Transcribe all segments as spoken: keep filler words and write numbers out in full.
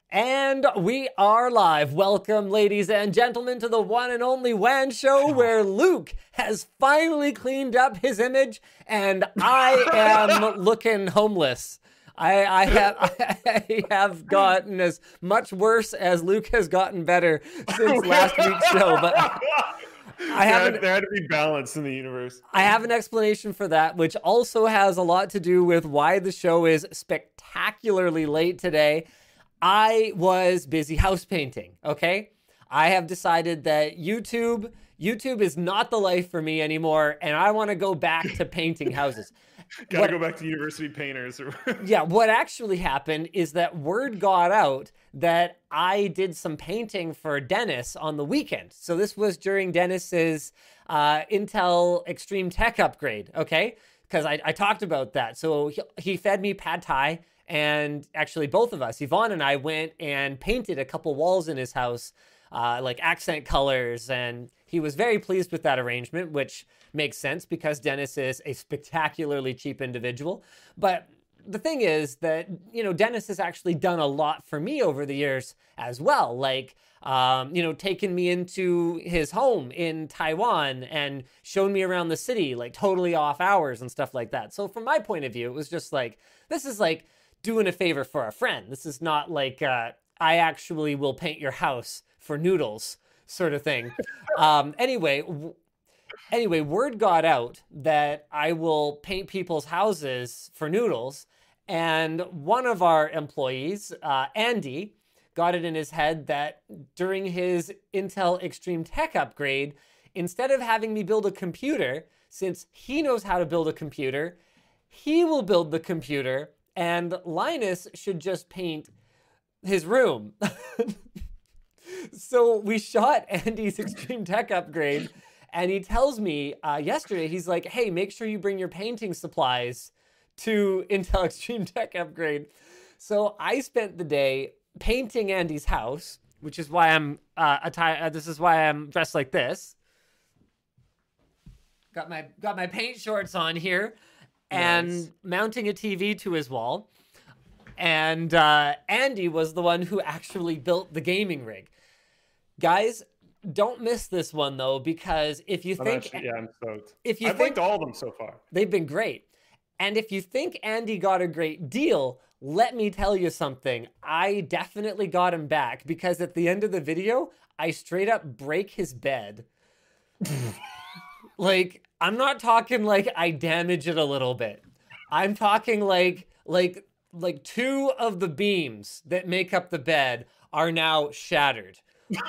And we are live. Welcome, ladies and gentlemen, to the one and only WAN Show, where Luke has finally cleaned up his image, and I am looking homeless. I, I have I have gotten as much worse as Luke has gotten better since last week's show, but I, I haven't. There had to be balance in the universe. I have an explanation for that, which also has a lot to do with why the show is spectacularly late today. I was busy house painting, okay? I have decided that YouTube, YouTube is not the life for me anymore, and I want to go back to painting houses. Gotta what, go back to university painters. Yeah, what actually happened is that word got out that I did some painting for Dennis on the weekend. So this was during Dennis's uh, Intel Extreme Tech upgrade, okay? Because I, I talked about that. So he, he fed me pad thai. And actually, both of us, Yvonne and I, went and painted a couple walls in his house, uh, like accent colors. And he was very pleased with that arrangement, which makes sense because Dennis is a spectacularly cheap individual. But the thing is that, you know, Dennis has actually done a lot for me over the years as well. Like, um, you know, taken me into his home in Taiwan and shown me around the city, like totally off hours and stuff like that. So from my point of view, it was just like, this is like doing a favor for a friend. This is not like uh, I actually will paint your house for noodles sort of thing. um, anyway, w- anyway, word got out that I will paint people's houses for noodles. And one of our employees, uh, Andy, got it in his head that during his Intel Extreme Tech upgrade, instead of having me build a computer, since he knows how to build a computer, he will build the computer and Linus should just paint his room. So we shot Andy's Extreme Tech upgrade, and he tells me uh, yesterday, he's like, hey, make sure you bring your painting supplies to Intel Extreme Tech upgrade. So I spent the day painting Andy's house, which is why I'm uh, atti- uh, this is why I'm dressed like this. Got my got my paint shorts on here. And nice. Mounting a T V to his wall. And uh, Andy was the one who actually built the gaming rig. Guys, don't miss this one, though, because if you I'm think... Actually, yeah, I'm stoked. If you I've think, liked all of them so far. They've been great. And if you think Andy got a great deal, let me tell you something. I definitely got him back, because at the end of the video, I straight up break his bed. Like... I'm not talking like I damage it a little bit. I'm talking like like like two of the beams that make up the bed are now shattered.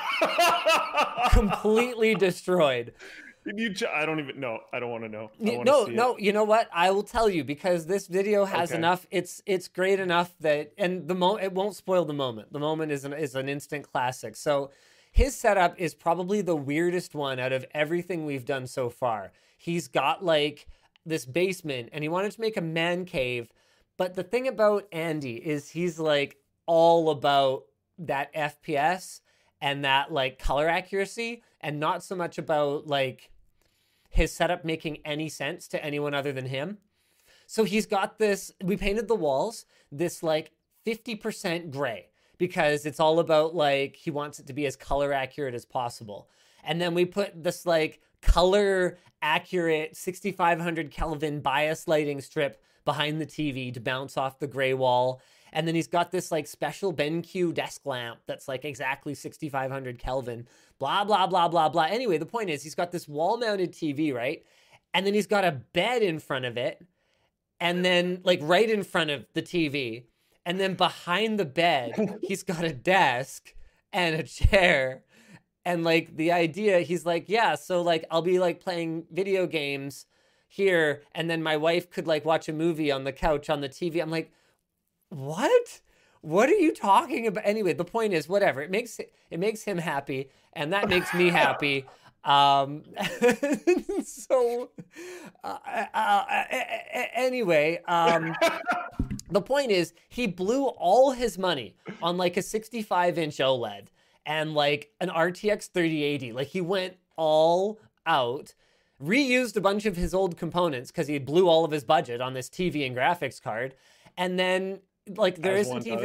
Completely destroyed. Did you ch- I don't even know. I don't want to know. I you, no, no, it. You know what? I will tell you, because this video has okay. enough. It's it's great enough that, and the mo it won't spoil the moment. The moment is an is an instant classic. So his setup is probably the weirdest one out of everything we've done so far. He's got like this basement and he wanted to make a man cave. But the thing about Andy is he's like all about that F P S and that like color accuracy, and not so much about like his setup making any sense to anyone other than him. So he's got this, we painted the walls, this like fifty percent gray, because it's all about like, he wants it to be as color accurate as possible. And then we put this like color accurate sixty-five hundred Kelvin bias lighting strip behind the T V to bounce off the gray wall. And then he's got this like special BenQ desk lamp that's like exactly sixty-five hundred Kelvin, blah, blah, blah, blah, blah. Anyway, the point is he's got this wall mounted T V, right? And then he's got a bed in front of it. And then like right in front of the T V. And then behind the bed, he's got a desk and a chair. And like the idea, he's like, yeah, so like I'll be like playing video games here, and then my wife could like watch a movie on the couch on the T V. I'm like, what? What are you talking about? Anyway, the point is, whatever. It makes it makes him happy, and that makes me happy. Um, so uh, uh, uh, anyway, um, the point is, he blew all his money on like a sixty-five inch OLED. And like an R T X thirty eighty. Like he went all out, reused a bunch of his old components because he blew all of his budget on this T V and graphics card. And then like there As isn't one even does.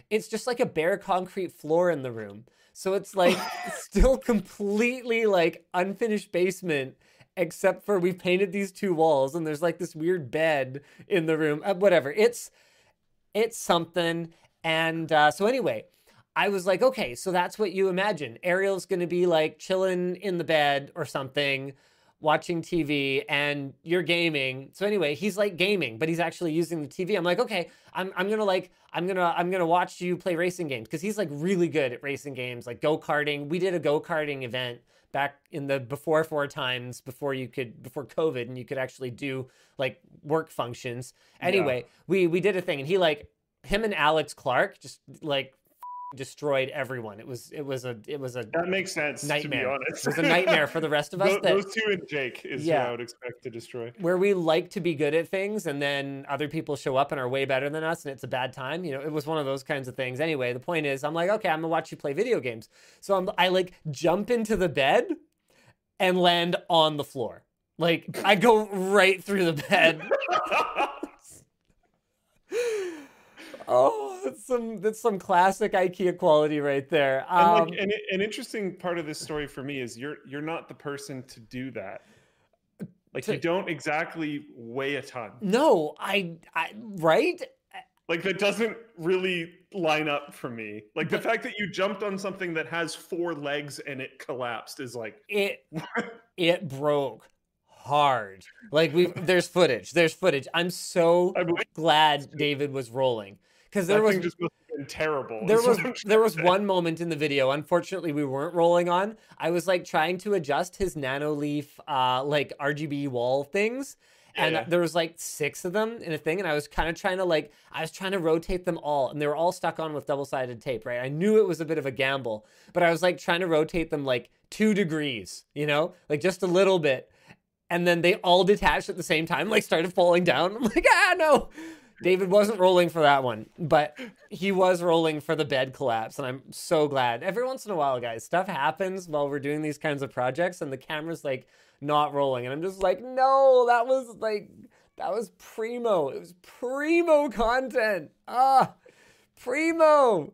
it's just like a bare concrete floor in the room. So it's like still completely like unfinished basement, except for we've painted these two walls and there's like this weird bed in the room. Uh, whatever. It's it's something. And uh, so anyway, I was like, okay, so that's what you imagine. Ariel's going to be like chilling in the bed or something, watching T V, and you're gaming. So anyway, he's like gaming, but he's actually using the T V. I'm like, okay, I'm I'm gonna like I'm gonna I'm gonna watch you play racing games, because he's like really good at racing games, like go-karting. We did a go-karting event back in the before four times before you could before COVID, and you could actually do like work functions. Anyway, yeah. we we did a thing, and he like him and Alex Clark just like destroyed everyone. It was it was a it was a that makes sense. Nightmare. To be honest, it was a nightmare for the rest of us. those, that, those two and Jake is yeah, who I would expect to destroy. Where we like to be good at things, and then other people show up and are way better than us, and it's a bad time. You know, it was one of those kinds of things. Anyway, the point is, I'm like, okay, I'm gonna watch you play video games. So I'm I like jump into the bed and land on the floor. Like I go right through the bed. Oh, that's some that's some classic IKEA quality right there. Um, and like, an, an interesting part of this story for me is you're you're not the person to do that. Like to, you don't exactly weigh a ton. No, I, I right. Like that doesn't really line up for me. Like the fact that you jumped on something that has four legs and it collapsed is like it. It broke hard. Like we, there's footage. There's footage. I'm so glad David was rolling. Because there that was thing just must have been terrible. There was there was one moment in the video. Unfortunately, we weren't rolling on. I was like trying to adjust his Nanoleaf uh like R G B wall things, and yeah. there was like six of them in a thing, and I was kind of trying to like I was trying to rotate them all, and they were all stuck on with double-sided tape. Right, I knew it was a bit of a gamble, but I was like trying to rotate them like two degrees, you know, like just a little bit, and then they all detached at the same time, like started falling down. I'm like, ah, no. David wasn't rolling for that one, but he was rolling for the bed collapse, and I'm so glad. Every once in a while, guys, stuff happens while we're doing these kinds of projects, and the camera's like not rolling, and I'm just like, no, that was like, that was primo. It was primo content. Ah, primo.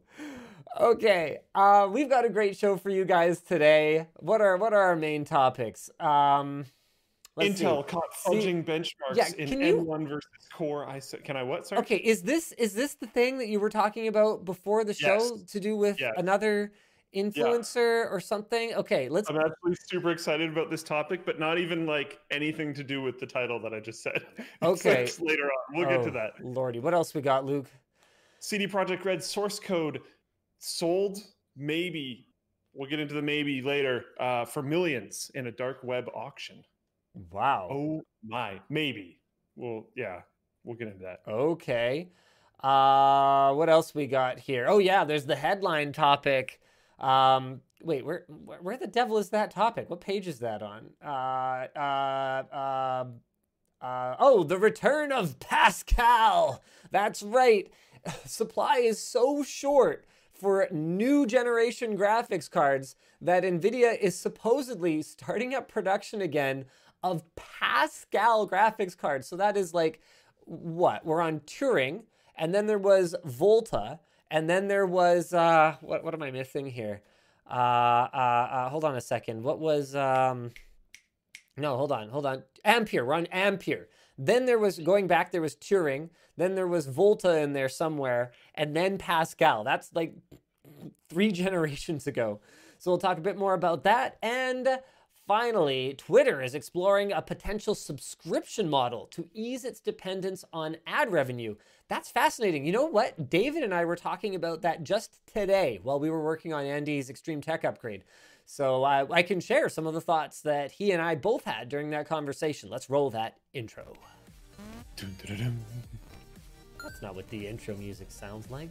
Okay, uh, we've got a great show for you guys today. What are what are our main topics? Um... Let's Intel see. Caught fudging benchmarks yeah, in you... M one versus Core i seven. Can I what? Sorry. Okay, is this is this the thing that you were talking about before the show yes. to do with yes. another influencer yeah. or something? Okay, let's. I'm actually super excited about this topic, but not even like anything to do with the title that I just said. Okay, like later on, we'll oh, get to that. Lordy, what else we got, Luke? C D Projekt Red source code sold maybe. We'll get into the maybe later uh, for millions in a dark web auction. Wow. Oh my, maybe. Well, yeah, we'll get into that. Okay. Uh, what else we got here? Oh yeah, there's the headline topic. Um, wait, where where the devil is that topic? What page is that on? Uh, uh, uh, uh, oh, the return of Pascal. That's right. Supply is so short for new generation graphics cards that NVIDIA is supposedly starting up production again of Pascal graphics cards. So that is like, what? We're on Turing, and then there was Volta, and then there was, uh, what What am I missing here? Uh, uh, uh, hold on a second. What was, um, no, hold on, hold on. Ampere, we're on Ampere. Then there was, going back, there was Turing, then there was Volta in there somewhere, and then Pascal. That's like three generations ago. So we'll talk a bit more about that, and finally, Twitter is exploring a potential subscription model to ease its dependence on ad revenue. That's fascinating. You know what? David and I were talking about that just today while we were working on Andy's Extreme Tech upgrade. So I, I can share some of the thoughts that he and I both had during that conversation. Let's roll that intro. That's not what the intro music sounds like.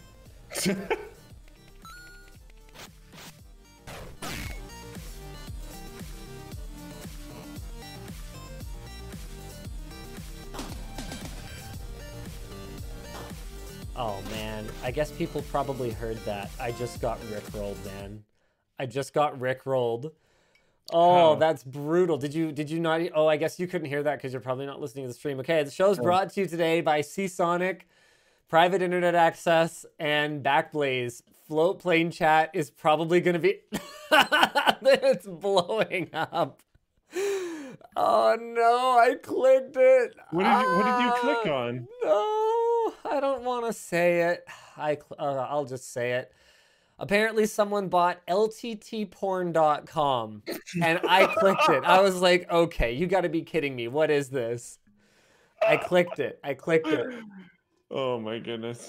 Oh man, I guess people probably heard that. I just got rickrolled, man. I just got rickrolled. Oh, oh, that's brutal. Did you did you not? Oh, I guess you couldn't hear that because you're probably not listening to the stream. Okay, the show's brought to you today by Seasonic. private internet access and Backblaze, float plane chat is probably going to be... It's blowing up. Oh no, I clicked it. What did you, what did you click Ah, on? No, I don't want to say it. I, uh, I'll just say it. Apparently someone bought L T T porn dot com and I clicked it. I was like, okay, you got to be kidding me. What is this? I clicked it. I clicked it. Oh my goodness.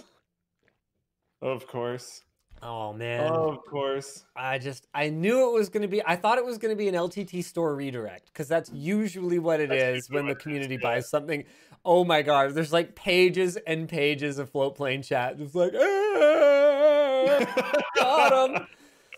Of course. Oh man. Of course. I just, I knew it was going to be, I thought it was going to be an L T T store redirect because that's usually what it That's is usually when the what it is, community yeah. buys something. Oh my God. There's like pages and pages of float plane chat. Just like, ah, got him.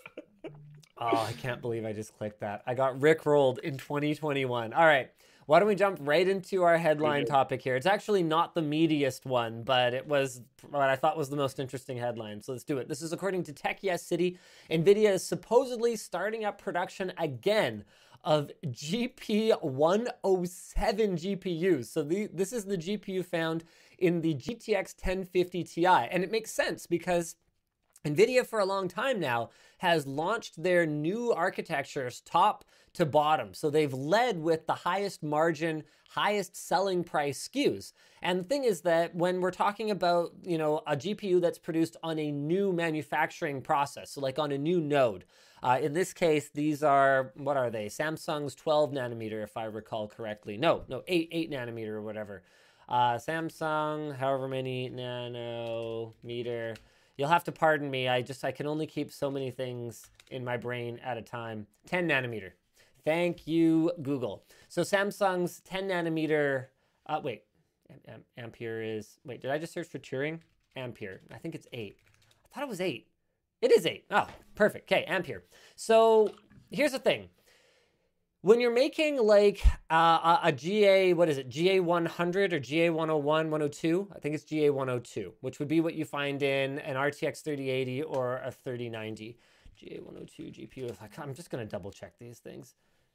Oh, I can't believe I just clicked that. I got rickrolled in twenty twenty-one. All right. Why don't we jump right into our headline topic here? It's actually not the meatiest one, but it was what I thought was the most interesting headline. So let's do it. This is according to Tech Yes City. NVIDIA is supposedly starting up production again of G P one oh seven G P Us. So the, this is the G P U found in the G T X ten fifty Ti. And it makes sense because NVIDIA for a long time now has launched their new architectures top to bottom. So they've led with the highest margin, highest selling price S K Us. And the thing is that when we're talking about, you know, a G P U that's produced on a new manufacturing process, so like on a new node, uh, in this case, these are, what are they? Samsung's twelve nanometer, if I recall correctly. No, no, eight, eight nanometer or whatever. Uh, Samsung, however many nanometer. You'll have to pardon me. I just, I can only keep so many things in my brain at a time. ten nanometer. Thank you, Google. So Samsung's ten nanometer, uh, wait, Am Ampere is, wait, did I just search for Turing? Ampere, I think it's eight. I thought it was eight. It is eight. Oh, perfect. Okay, Ampere. So here's the thing. When you're making like uh, a, a G A, what is it, G A one hundred or G A one oh one, one oh two? I think it's G A one oh two, which would be what you find in an R T X thirty eighty or a thirty ninety. G A one oh two G P U. I'm just going to double check these things.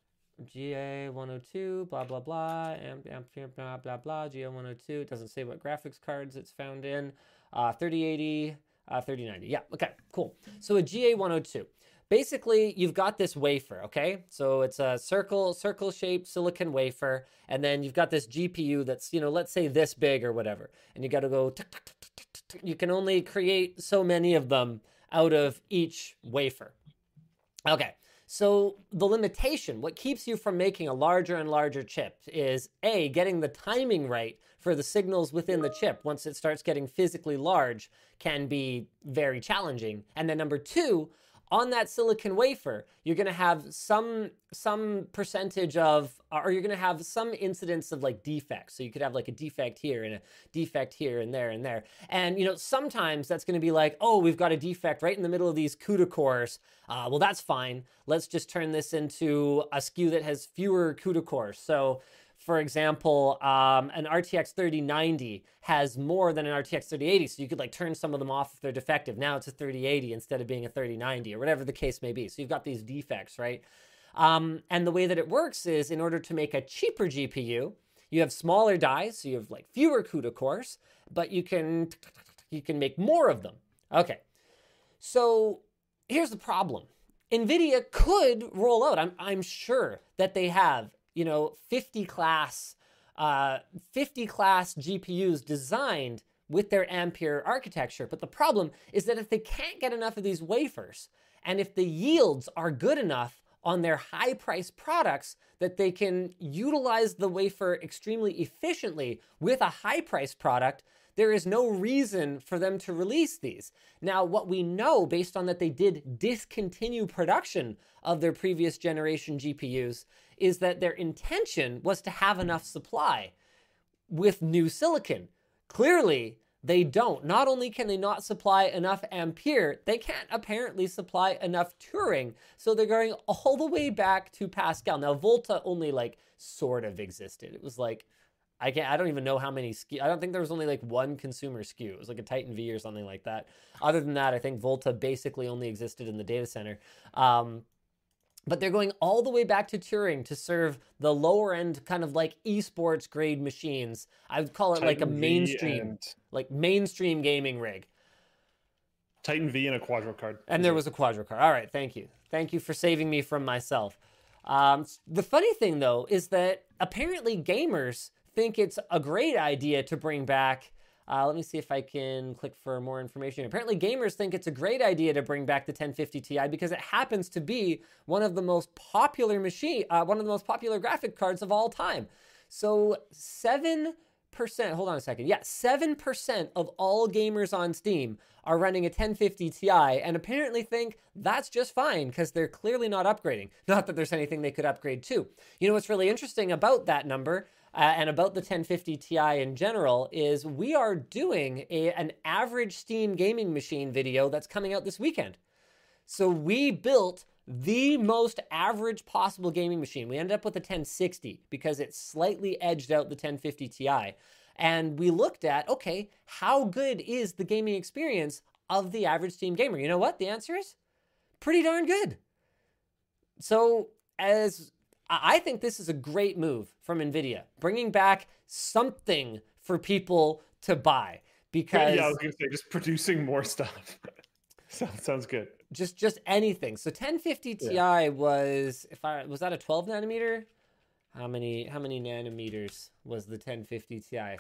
G A one oh two, blah, blah, blah, amp, amp, blah, blah, blah, G A one oh two. It doesn't say what graphics cards it's found in. Uh, thirty eighty, uh, thirty ninety. Yeah, okay, cool. So a G A one oh two. Basically, you've got this wafer, okay? So it's a circle, circle-shaped silicon wafer, and then you've got this G P U that's, you know, let's say this big or whatever. And you got to go, tick, tick, tick, tick, tick, tick. You can only create so many of them out of each wafer. Okay, so the limitation, what keeps you from making a larger and larger chip is A, getting the timing right for the signals within the chip once it starts getting physically large can be very challenging. And then number two, on that silicon wafer, you're going to have some some percentage of, or you're going to have some incidence of like defects. So you could have like a defect here and a defect here and there and there. And, you know, sometimes that's going to be like, oh, we've got a defect right in the middle of these CUDA cores. Uh, well, that's fine. Let's just turn this into a S K U that has fewer CUDA cores. So for example, um, an R T X thirty ninety has more than an R T X thirty eighty, so you could like turn some of them off if they're defective. Now it's a thirty eighty instead of being a thirty ninety or whatever the case may be. So you've got these defects, right? Um, and the way that it works is in order to make a cheaper G P U, you have smaller dies, so you have like fewer CUDA cores, but you can, you can make more of them. Okay, so here's the problem. NVIDIA could roll out, I'm, I'm sure that they have, you know, fifty class, uh, fifty class G P Us designed with their Ampere architecture. But the problem is that if they can't get enough of these wafers, and if the yields are good enough on their high price products that they can utilize the wafer extremely efficiently with a high price product, there is no reason for them to release these. Now, what we know based on that they did discontinue production of their previous generation G P Us is that their intention was to have enough supply with new silicon. Clearly, they don't. Not only can they not supply enough Ampere, they can't apparently supply enough Turing. So they're going all the way back to Pascal. Now, Volta only like sort of existed. It was like, I can't, I don't even know how many S K U. I don't think there was only like one consumer S K U. It was like a Titan V or something like that. Other than that, I think Volta basically only existed in the data center. Um, but they're going all the way back to Turing to serve the lower end kind of like esports grade machines. I would call it Titan like a mainstream, and... like mainstream gaming rig. Titan V and a Quadro card. And there was a Quadro card. All right, thank you. Thank you for saving me from myself. Um, the funny thing, though, is that apparently gamers think it's a great idea to bring back... Uh, let me see if I can click for more information. Apparently, gamers think it's a great idea to bring back the ten fifty Ti because it happens to be one of the most popular machine, uh, one of the most popular graphic cards of all time. So seven percent, hold on a second. Yeah, seven percent of all gamers on Steam are running a ten fifty Ti and apparently think that's just fine because they're clearly not upgrading. Not that there's anything they could upgrade to. You know what's really interesting about that number uh, and about the ten fifty Ti in general is we are doing a, an average Steam gaming machine video that's coming out this weekend. So we built the most average possible gaming machine. We ended up with a ten sixty because it slightly edged out the ten fifty Ti. And we looked at, okay, how good is the gaming experience of the average Steam gamer? You know what? The answer is pretty darn good. So as I think this is a great move from NVIDIA, bringing back something for people to buy because... Yeah, I was going to say, just producing more stuff. Sounds good. Just just anything. So ten fifty Ti yeah. was, if I was that a twelve nanometer? How many how many nanometers was the ten fifty Ti?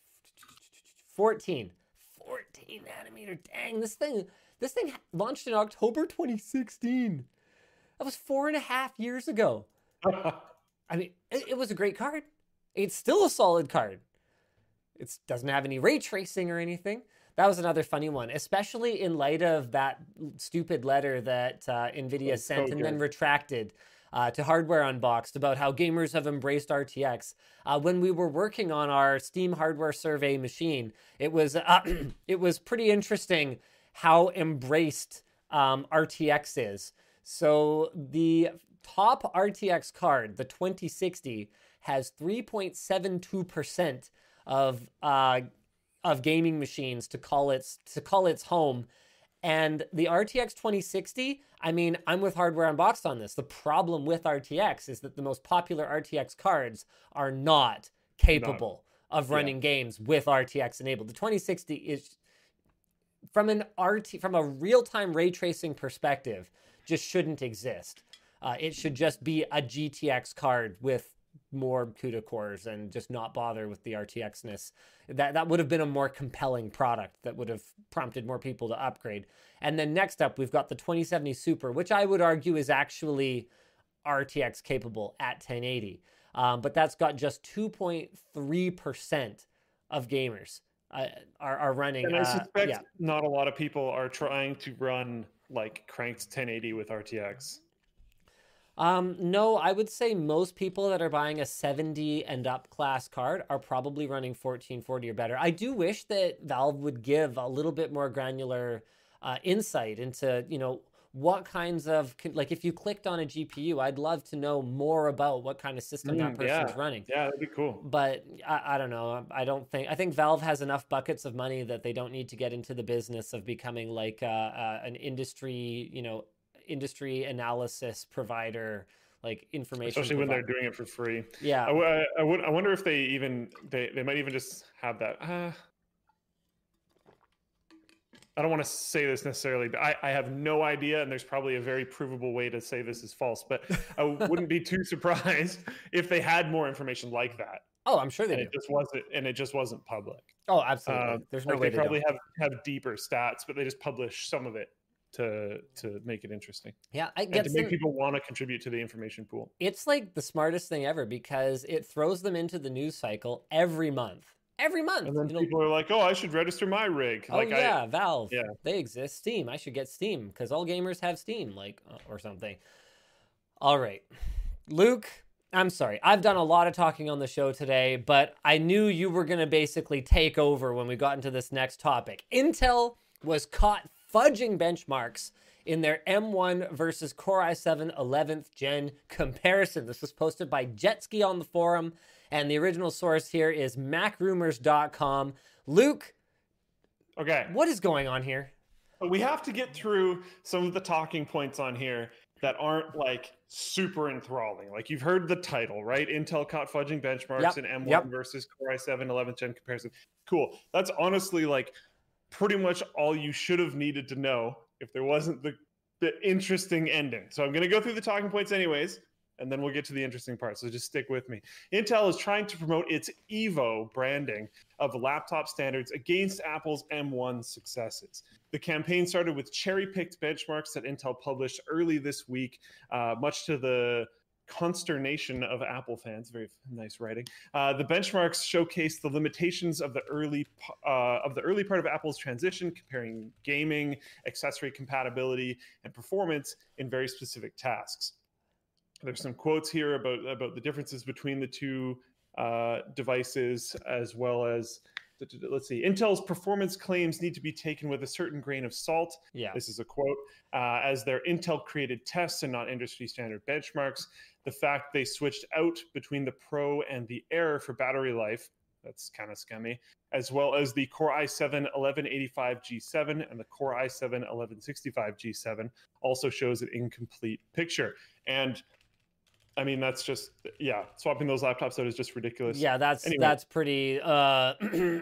fourteen. fourteen nanometer. Dang, this thing this thing launched in October twenty sixteen. That was four and a half years ago. I mean, it, it was a great card. It's still a solid card. It doesn't have any ray tracing or anything. That was another funny one, especially in light of that stupid letter that uh, NVIDIA That's sent so and then retracted uh, to Hardware Unboxed about how gamers have embraced R T X. Uh, when we were working on our Steam hardware survey machine, it was uh, it was pretty interesting how embraced um, R T X is. So the top R T X card, the twenty sixty, has three point seven two percent of uh, of gaming machines to call its to call its home. And the R T X twenty sixty, I mean, I'm with Hardware Unboxed on this. The problem with R T X is that the most popular R T X cards are not capable not, of running yeah. games with R T X enabled. The twenty sixty is, from an R T from a real-time ray tracing perspective, just shouldn't exist. Uh, it should just be a G T X card with more CUDA cores and just not bother with the R T X-ness. That that would have been a more compelling product that would have prompted more people to upgrade. And then next up, we've got the twenty seventy Super, which I would argue is actually R T X capable at ten eighty. Um, but that's got just two point three percent of gamers uh, are, are running. And I suspect uh, yeah. not a lot of people are trying to run like cranked ten eighty with R T X. Um, no, I would say most people that are buying a seventy and up class card are probably running fourteen forty or better. I do wish that Valve would give a little bit more granular uh, insight into, you know, what kinds of, like if you clicked on a G P U, I'd love to know more about what kind of system mm, that person's yeah. running. Yeah, that'd be cool. But I, I don't know. I don't think, I think Valve has enough buckets of money that they don't need to get into the business of becoming like uh, uh, an industry, you know, industry analysis provider, like information, especially provider. when they're doing it for free. Yeah, I, I, I would. I wonder if they even they they might even just have that. Uh, I don't want to say this necessarily, but I, I have no idea, and there's probably a very provable way to say this is false. But I wouldn't be too surprised if they had more information like that. Oh, I'm sure they and do. It just wasn't, and it just wasn't public. Oh, absolutely. Um, there's no like way they they probably don't. have have deeper stats, but they just publish some of it to to make it interesting. Yeah, I and get to make them, people want to contribute to the information pool. It's like the smartest thing ever because it throws them into the news cycle every month. Every month. And then you know? people are like, "Oh, I should register my rig." Oh like, yeah, I, Valve. Yeah, they exist. Steam. I should get Steam because all gamers have Steam, like or something. All right, Luke. I'm sorry. I've done a lot of talking on the show today, but I knew you were going to basically take over when we got into this next topic. Intel was caught fudging benchmarks in their M one versus Core i seven eleventh gen comparison. This was posted by Jetski on the forum, and the original source here is mac rumors dot com. Luke, okay, what is going on here? We have to get through some of the talking points on here. that aren't like super enthralling. Like you've heard the title, right? Intel caught fudging benchmarks Yep. and M one Yep. versus Core i seven eleventh gen comparison. Cool. That's honestly like pretty much all you should have needed to know if there wasn't the, the interesting ending. So I'm going to go through the talking points anyways, and then we'll get to the interesting part. So just stick with me. Intel is trying to promote its Evo branding of laptop standards against Apple's M one successes. The campaign started with cherry-picked benchmarks that Intel published early this week, uh, much to the consternation of Apple fans. Very nice writing. Uh, the benchmarks showcase the limitations of the early uh, of the early part of Apple's transition, comparing gaming, accessory compatibility, and performance in very specific tasks. There's some quotes here about about the differences between the two uh, devices, as well as, let's see, Intel's performance claims need to be taken with a certain grain of salt. Yeah. This is a quote. Uh, as their Intel-created tests and not industry-standard benchmarks, the fact they switched out between the Pro and the Air for battery life, that's kind of scummy, as well as the Core i seven eleven eighty-five G seven and the Core i seven eleven sixty-five G seven, also shows an incomplete picture. And I mean, that's just, yeah, swapping those laptops out is just ridiculous. Yeah, that's Anyway. that's pretty uh,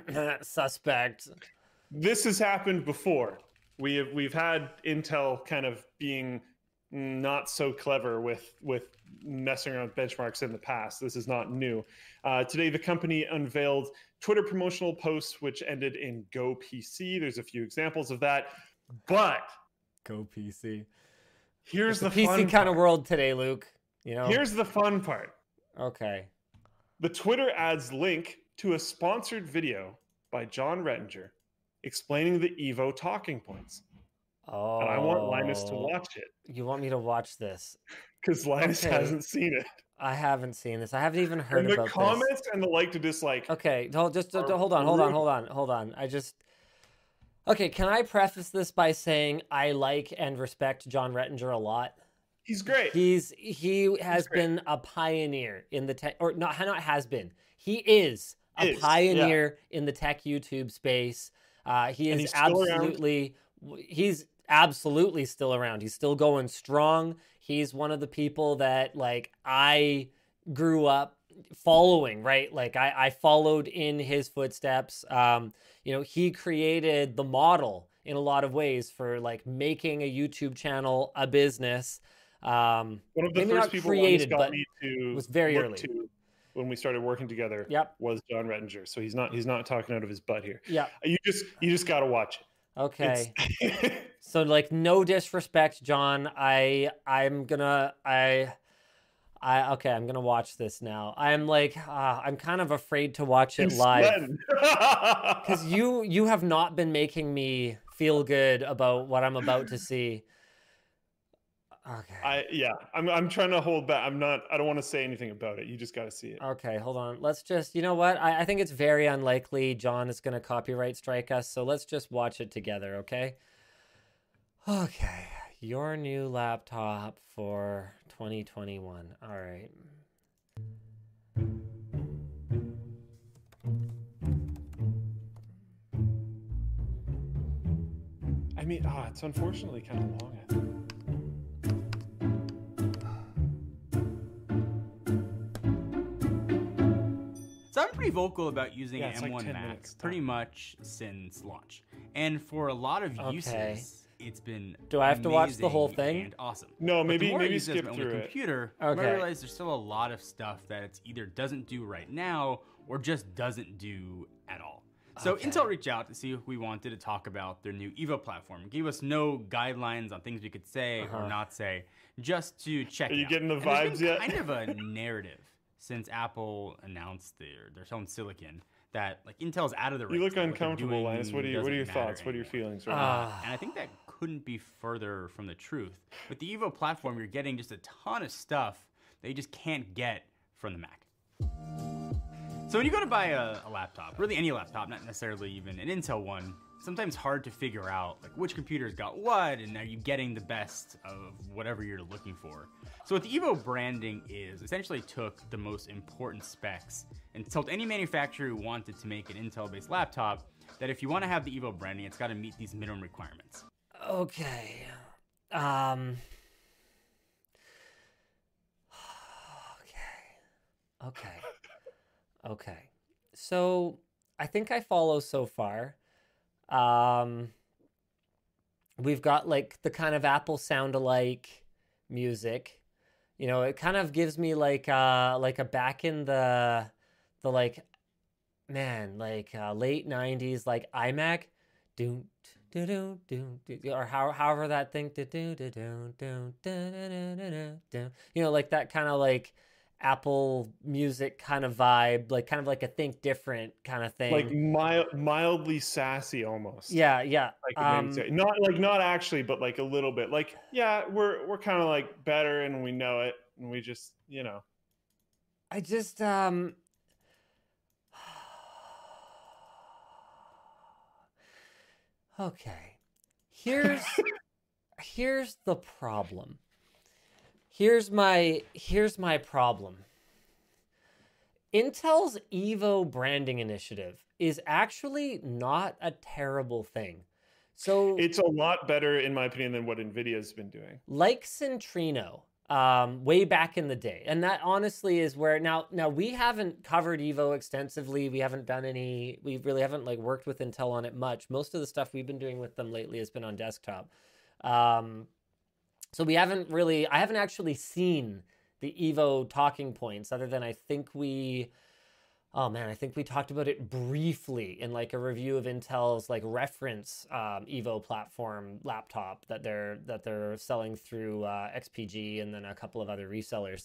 suspect. This has happened before. We have we've had Intel kind of being not so clever with with messing around with benchmarks in the past. This is not new. Uh, today, the company unveiled Twitter promotional posts, which ended in Go P C. There's a few examples of that, but Go P C. here's It's the a fun P C kind of part. world today, Luke. You know. Here's the fun part. Okay. The Twitter adds link to a sponsored video by John Rettinger explaining the Evo talking points. Oh. And I want Linus to watch it You want me to watch this? because Linus Okay. hasn't seen it. I haven't seen this. I haven't even heard And the about comments and the like to dislike. this. Okay, hold just are hold on, hold on, brutal. hold on, hold on. I just Okay, can I preface this by saying I like and respect John Rettinger a lot? He's great. He's he has great. been a pioneer in the tech, or not not has been. He is a Is, yeah. pioneer in the tech YouTube space. Uh, he And is he's still around. absolutely he's absolutely still around. He's still going strong. He's one of the people that like I grew up following, right? Like I, I followed in his footsteps. Um, you know, he created the model in a lot of ways for like making a YouTube channel a business. Um, One of the maybe first not people created, Linus got but me to was very look early. to when we started working together Yep. was John Rettinger. So he's not he's not talking out of his butt here. Yeah. You just you just got to watch it. Okay. It's- So like no disrespect, John. I I'm gonna I I okay, I'm gonna watch this now. I'm like uh, I'm kind of afraid to watch it He's live sweating. because you you have not been making me feel good about what I'm about to see. Okay. I yeah, I'm I'm trying to hold back. I'm not. I don't want to say anything about it. You just got to see it. Okay, hold on. Let's just, you know what? I, I think it's very unlikely John is going to copyright strike us. So let's just watch it together, okay? Okay, your new laptop for twenty twenty-one. All right. I mean, ah, it's unfortunately kind of long. I think. So I'm pretty vocal about using Yeah, an it's like M one ten Mac minutes. pretty much since launch. And for a lot of Okay. uses, it's been Do I have to watch the whole amazing thing? And awesome. No, But the maybe more I maybe use it as skip my own through it. computer, Okay. I realize there's still a lot of stuff that it's either doesn't do right now or just doesn't do at all. So Okay. Intel reached out to see if we wanted to talk about their new Evo platform. Gave us no guidelines on things we could say Uh-huh. or not say, just to check Are it you out. getting the And there's vibes been yet? kind of a narrative since Apple announced their their own silicon that like Intel's out of the race. You look that what they're uncomfortable, doing Linus. What are you? What are your doesn't matter thoughts? What are your anymore. feelings right Ah. And I think that couldn't be further from the truth. With the Evo platform, you're getting just a ton of stuff that you just can't get from the Mac. So when you go to buy a, a laptop, really any laptop, not necessarily even an Intel one, sometimes hard to figure out like which computer's got what, and are you getting the best of whatever you're looking for. So what the Evo branding is, essentially took the most important specs and told any manufacturer who wanted to make an Intel-based laptop that if you want to have the Evo branding, it's got to meet these minimum requirements. Okay. Um Okay. Okay. So I think I follow so far. Um, we've got like the kind of Apple sound alike music. You know, it kind of gives me like uh like a back in the the like man, like uh, late nineties like iMac do do do do do or how however that thing do do do do do do do, you know, like that kind of like Apple music kind of vibe, like kind of like a think different kind of thing. Like mild, mildly sassy almost. Yeah, yeah. I could maybe Um, say. Not like not actually, but like a little bit. Like, yeah, we're we're kind of like better and we know it and we just, you know. I just um okay. Here's here's the problem. Here's my here's my problem. Intel's Evo branding initiative is actually not a terrible thing. So It's a lot better in my opinion than what Nvidia's been doing. like Centrino, um, way back in the day, and that honestly is where now now we haven't covered Evo extensively. We haven't done any. We really haven't like worked with Intel on it much. Most of the stuff we've been doing with them lately has been on desktop. Um, so we haven't really. I haven't actually seen the Evo talking points, other than I think we. Oh man, I think we talked about it briefly in like a review of Intel's like reference um, Evo platform laptop that they're that they're selling through uh, X P G and then a couple of other resellers.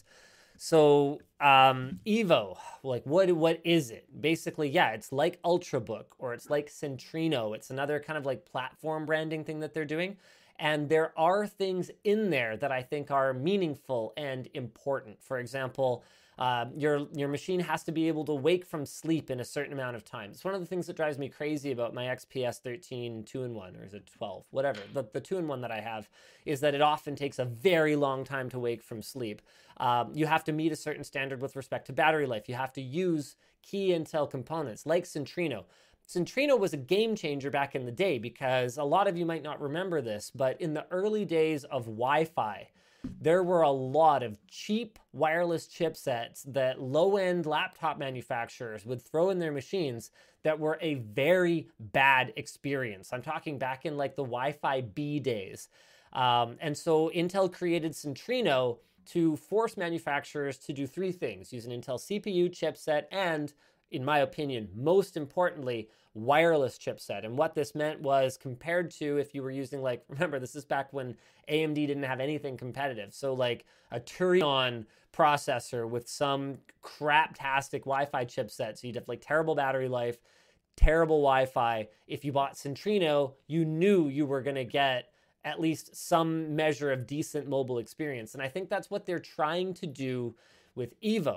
So um, Evo, like what what is it? Basically, yeah, it's like Ultrabook or it's like Centrino. It's another kind of like platform branding thing that they're doing. And there are things in there that I think are meaningful and important. For example, Uh, your your machine has to be able to wake from sleep in a certain amount of time. It's one of the things that drives me crazy about my X P S thirteen two-in-one, or is it twelve? Whatever. The, the two-in-one that I have is that it often takes a very long time to wake from sleep. Um, you have to meet a certain standard with respect to battery life. You have to use key Intel components like Centrino. Centrino was a game changer back in the day because a lot of you might not remember this, but in the early days of Wi-Fi, there were a lot of cheap wireless chipsets that low-end laptop manufacturers would throw in their machines that were a very bad experience. I'm talking back in like the Wi-Fi B days. Um, and so Intel created Centrino to force manufacturers to do three things: use an Intel C P U chipset and, in my opinion, most importantly, wireless chipset. And what this meant was, compared to if you were using, like, remember, this is back when A M D didn't have anything competitive. So like a Turion processor with some craptastic Wi-Fi chipset. So you'd have like terrible battery life, terrible Wi-Fi. If you bought Centrino, you knew you were going to get at least some measure of decent mobile experience. And I think that's what they're trying to do with Evo.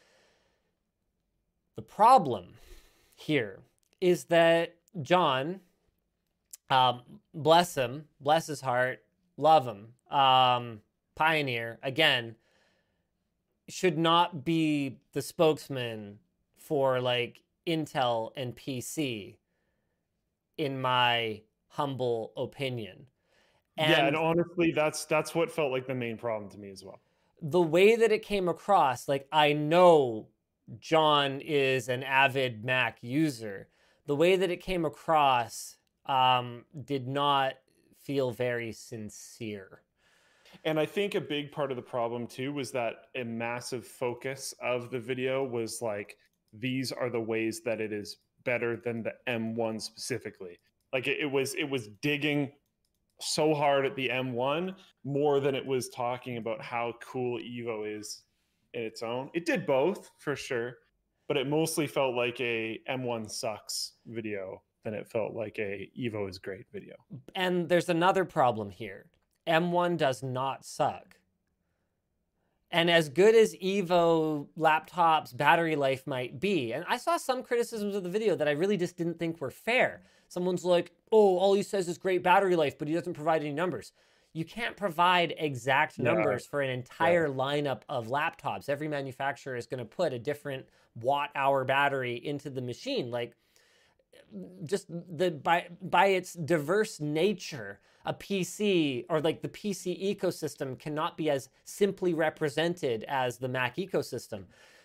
The problem here is that John, um, bless him, bless his heart, love him, um, Pioneer, again, should not be the spokesman for like Intel and P C, in my humble opinion. And yeah, and honestly, that's that's what felt like the main problem to me as well. The way that it came across, like, I know John is an avid Mac user. The way that it came across um, did not feel very sincere. And I think a big part of the problem too was that a massive focus of the video was like, these are the ways that it is better than the M one specifically. Like it, it was, it was digging so hard at the M one more than it was talking about how cool Evo is in its own. It did both for sure, but it mostly felt like a M one sucks video than it felt like a Evo is great video. And there's another problem here. M one does not suck. And as good as Evo laptops' battery life might be, and I saw some criticisms of the video that I really just didn't think were fair. Someone's like, oh, all he says is great battery life, but he doesn't provide any numbers. You can't provide exact numbers yeah. for an entire yeah. lineup of laptops. Every manufacturer is going to put a different watt-hour battery into the machine. Like, just the by by its diverse nature, a P C or like the P C ecosystem cannot be as simply represented as the Mac ecosystem.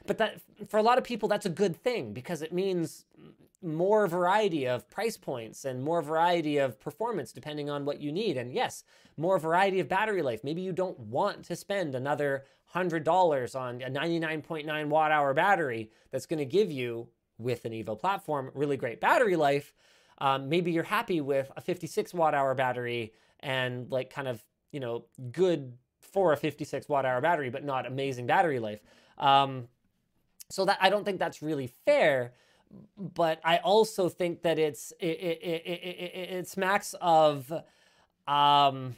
but that for a lot of people, that's a good thing because it means more variety of price points and more variety of performance depending on what you need. And yes, more variety of battery life. Maybe you don't want to spend another one hundred dollars on a ninety-nine point nine watt hour battery that's going to give you, with an Evo platform, really great battery life. Um, maybe you're happy with a fifty-six watt hour battery and like kind of, you know, good for a fifty-six watt hour battery, but not amazing battery life. Um, so that I don't think that's really fair. But I also think that it's it it it, it, it, it smacks of um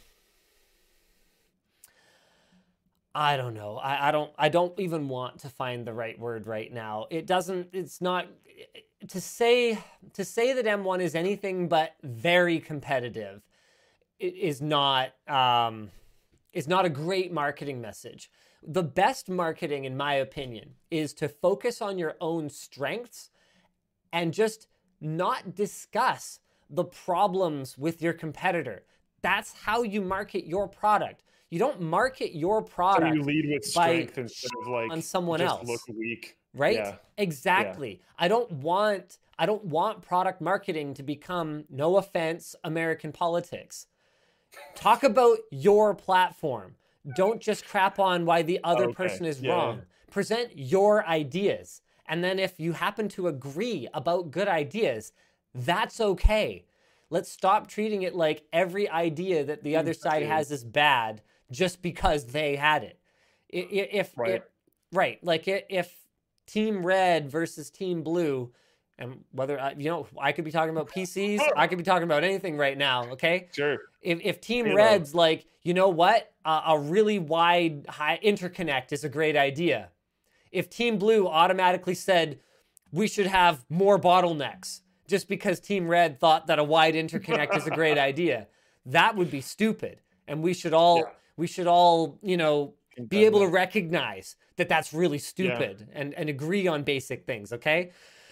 I don't know. I, I don't I don't even want to find the right word right now. It doesn't it's not to say to say that M one is anything but very competitive is not um is not a great marketing message. The best marketing, in my opinion, is to focus on your own strengths and just not discuss the problems with your competitor. That's how you market your product. You don't market your product. So you lead with strength instead of like on someone just else. Look weak, right? Yeah. Exactly. Yeah. I don't want I don't want product marketing to become, no offense, American politics. Talk about your platform. Don't just crap on why the other okay. person is yeah. wrong. Present your ideas. And then if you happen to agree about good ideas, that's okay. Let's stop treating it like every idea that the other side has is bad just because they had it. If, right. If, right. Like if Team Red versus Team Blue, and whether, I, you know, I could be talking about P Cs, I could be talking about anything right now, okay? Sure. If, if Team Halo. Red's like, you know what? Uh, a really wide high interconnect is a great idea. If Team Blue automatically said we should have more bottlenecks just because Team Red thought that a wide interconnect is a great idea, that would be stupid. And we should all, yeah. we should all, you know, be able to recognize that that's really stupid yeah. and, and agree on basic things, okay?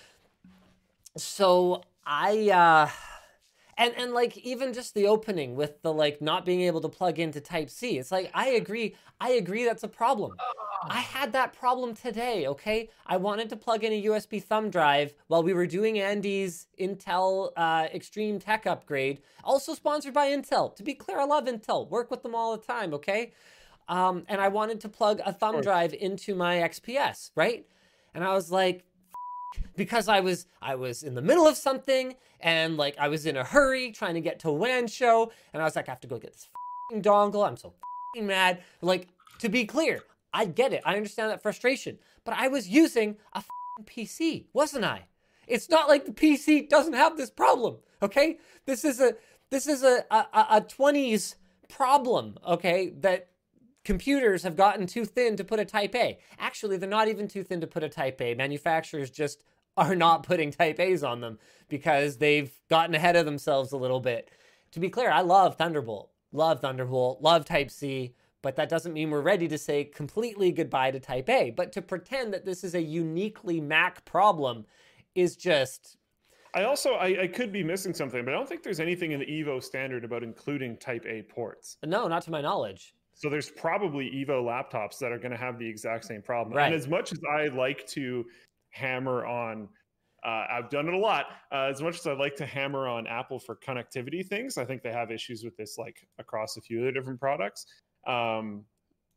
So I, uh, and, and like even just the opening with the like not being able to plug into Type C, it's like, I agree, I agree that's a problem. I had that problem today, okay? I wanted to plug in a U S B thumb drive while we were doing Andy's Intel uh, Extreme Tech upgrade, also sponsored by Intel. To be clear, I love Intel, work with them all the time, okay? Um, and I wanted to plug a thumb drive into my X P S, right? And I was like, because I was I was in the middle of something and like I was in a hurry trying to get to a W A N show, and I was like, I have to go get this dongle. I'm so mad. Like, to be clear, I get it. I understand that frustration, but I was using a P C, wasn't I? It's not like the P C doesn't have this problem, okay? This is a this is a a, a twenties problem, okay? That computers have gotten too thin to put a Type A. Actually, they're not even too thin to put a Type A. Manufacturers just are not putting Type A's on them because they've gotten ahead of themselves a little bit. To be clear, I love Thunderbolt, love Thunderbolt, love Type C, but that doesn't mean we're ready to say completely goodbye to Type A. But to pretend that this is a uniquely Mac problem is just... I also, I, I could be missing something, but I don't think there's anything in the Evo standard about including Type A ports. No, not to my knowledge. So there's probably Evo laptops that are going to have the exact same problem. Right. And as much as I like to hammer on, uh, I've done it a lot, uh, as much as I like to hammer on Apple for connectivity things, I think they have issues with this like across a few of their different products. Um,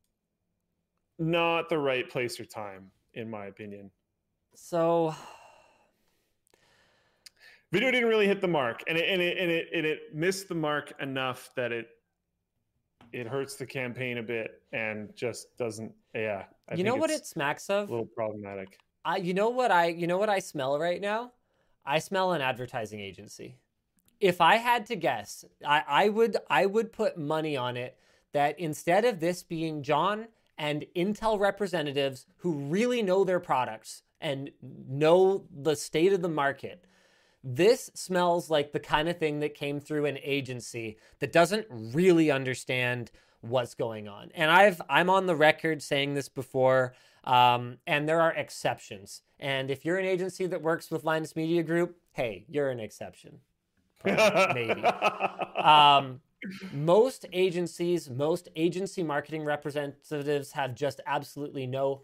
not the right place or time, in my opinion. So... Video didn't really hit the mark, and it, and it, and it, and it missed the mark enough that it it hurts the campaign a bit and just doesn't. Yeah, I you know what it smacks of? A little problematic. I, you know what I, you know what I smell right now? I smell an advertising agency. If I had to guess, I, I would, I would put money on it that instead of this being John and Intel representatives who really know their products and know the state of the market, this smells like the kind of thing that came through an agency that doesn't really understand what's going on. And I've, I'm on the record saying this before, um, and there are exceptions. And if you're an agency that works with Linus Media Group, hey, you're an exception. Probably, maybe. Um, most agencies, most agency marketing representatives have just absolutely no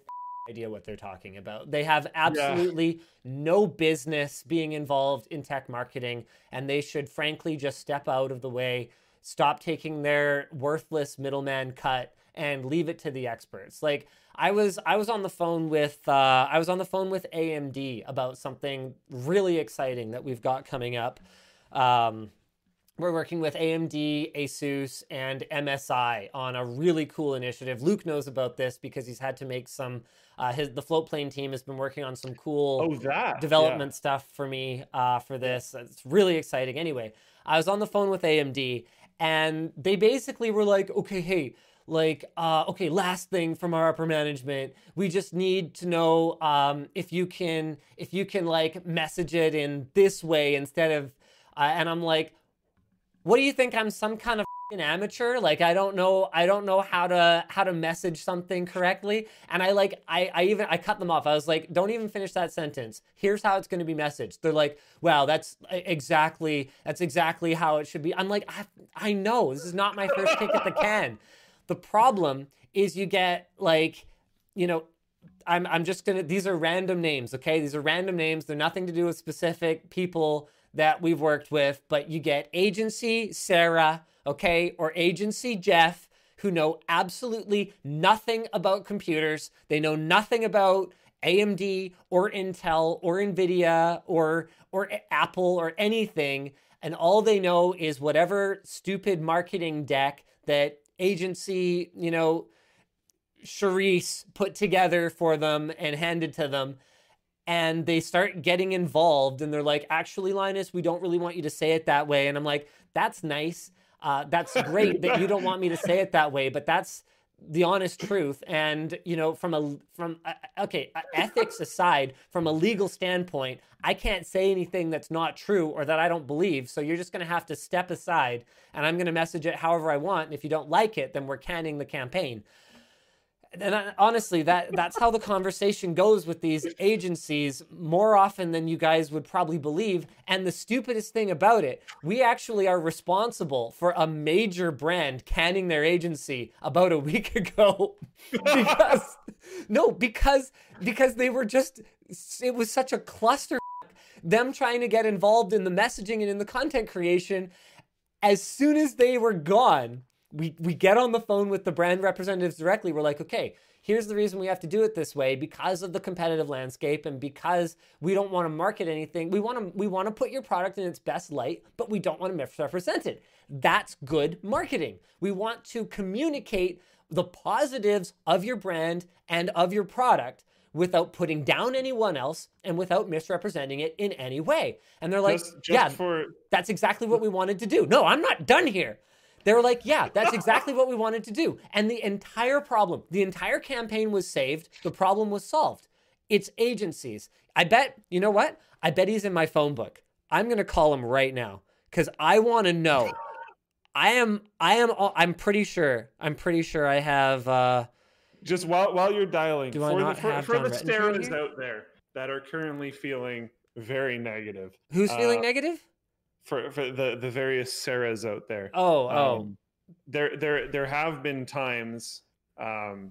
idea what they're talking about. They have absolutely yeah. no business being involved in tech marketing, and they should frankly just step out of the way, stop taking their worthless middleman cut, and leave it to the experts. Like I was, I was on the phone with, uh, I was on the phone with A M D about something really exciting that we've got coming up. Um, We're working with A M D, ASUS, and M S I on a really cool initiative. Luke knows about this because he's had to make some, uh, his the Floatplane team has been working on some cool oh, that. development yeah. stuff for me uh, for this. It's really exciting. Anyway, I was on the phone with A M D, and they basically were like, okay, hey, like, uh, okay, last thing from our upper management, we just need to know um, if you can, if you can like message it in this way instead of, uh, and I'm like, what do you think? I'm some kind of f***ing amateur? Like, I don't know, I don't know how to, how to message something correctly. And I like, I, I even, I cut them off. I was like, don't even finish that sentence. Here's how it's going to be messaged. They're like, wow, that's exactly, that's exactly how it should be. I'm like, I, I know, this is not my first kick at the can. The problem is you get like, you know, I'm, I'm just going to, these are random names, okay? These are random names. They're nothing to do with specific people that we've worked with, but you get agency Sarah, okay, or agency Jeff, who know absolutely nothing about computers. They know nothing about A M D or Intel or NVIDIA or or Apple or anything, and all they know is whatever stupid marketing deck that agency, you know, Charisse put together for them and handed to them. And they start getting involved and they're like, actually, Linus, we don't really want you to say it that way. And I'm like, that's nice. Uh, that's great that you don't want me to say it that way, but that's the honest truth. And, you know, from a, from, uh, okay, uh, ethics aside, from a legal standpoint, I can't say anything that's not true or that I don't believe. So you're just going to have to step aside and I'm going to message it however I want. And if you don't like it, then we're canning the campaign. And I, honestly, that that's how the conversation goes with these agencies more often than you guys would probably believe. And the stupidest thing about it, we actually are responsible for a major brand canning their agency about a week ago because no, because because they were just, it was such a cluster, them trying to get involved in the messaging and in the content creation. As soon as they were gone, We we get on the phone with the brand representatives directly. We're like, okay, here's the reason we have to do it this way because of the competitive landscape and because we don't want to market anything. We want to we want to put your product in its best light, but we don't want to misrepresent it. That's good marketing. We want to communicate the positives of your brand and of your product without putting down anyone else and without misrepresenting it in any way. And they're like, just, just yeah, for... that's exactly what we wanted to do. No, I'm not done here. They were like, yeah, that's exactly what we wanted to do. And the entire problem, the entire campaign was saved. The problem was solved. It's agencies. I bet, you know what? I bet he's in my phone book. I'm going to call him right now because I want to know. I am, I am, I'm pretty sure, I'm pretty sure I have. Uh, Just while while you're dialing, do for I not the, for, have for John the Rettenfield Sarahs here? out there that are currently feeling very negative. Who's feeling uh, negative? For, for the, the various Sarahs out there. Oh, oh. Um, there there there have been times um,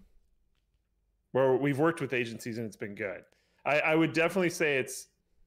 where we've worked with agencies and it's been good. I, I would definitely say it's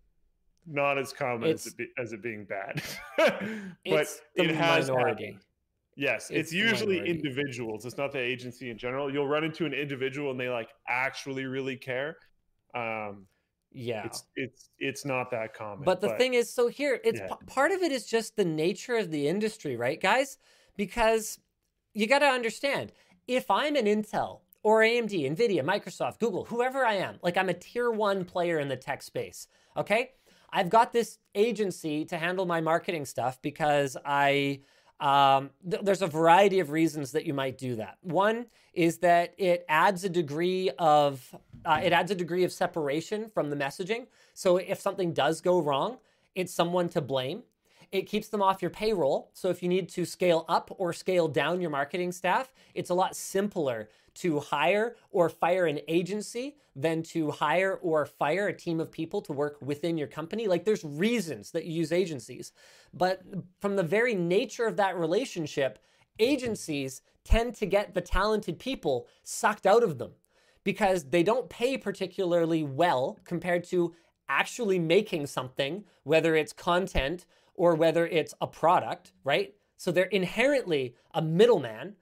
not as common It's- as it, be, as it being bad, but It's the it has minority. happened. Yes, It's it's, the usually minority. individuals. It's not the agency in general. You'll run into an individual and they like actually really care. Um, Yeah. it's it's it's not that common. But the thing is, so here, it's yeah. p- part of it is just the nature of the industry, right, guys? Because you got to understand, if I'm an Intel or A M D, NVIDIA, Microsoft, Google, whoever I am, like I'm a tier one player in the tech space, okay? I've got this agency to handle my marketing stuff because I, um, th- there's a variety of reasons that you might do that. One is that it adds a degree of, uh, it adds a degree of separation from the messaging. So if something does go wrong, it's someone to blame. It keeps them off your payroll. So if you need to scale up or scale down your marketing staff, it's a lot simpler to hire or fire an agency than to hire or fire a team of people to work within your company. Like there's reasons that you use agencies, but from the very nature of that relationship, agencies tend to get the talented people sucked out of them because they don't pay particularly well compared to actually making something, whether it's content or whether it's a product, right? So they're inherently a middleman.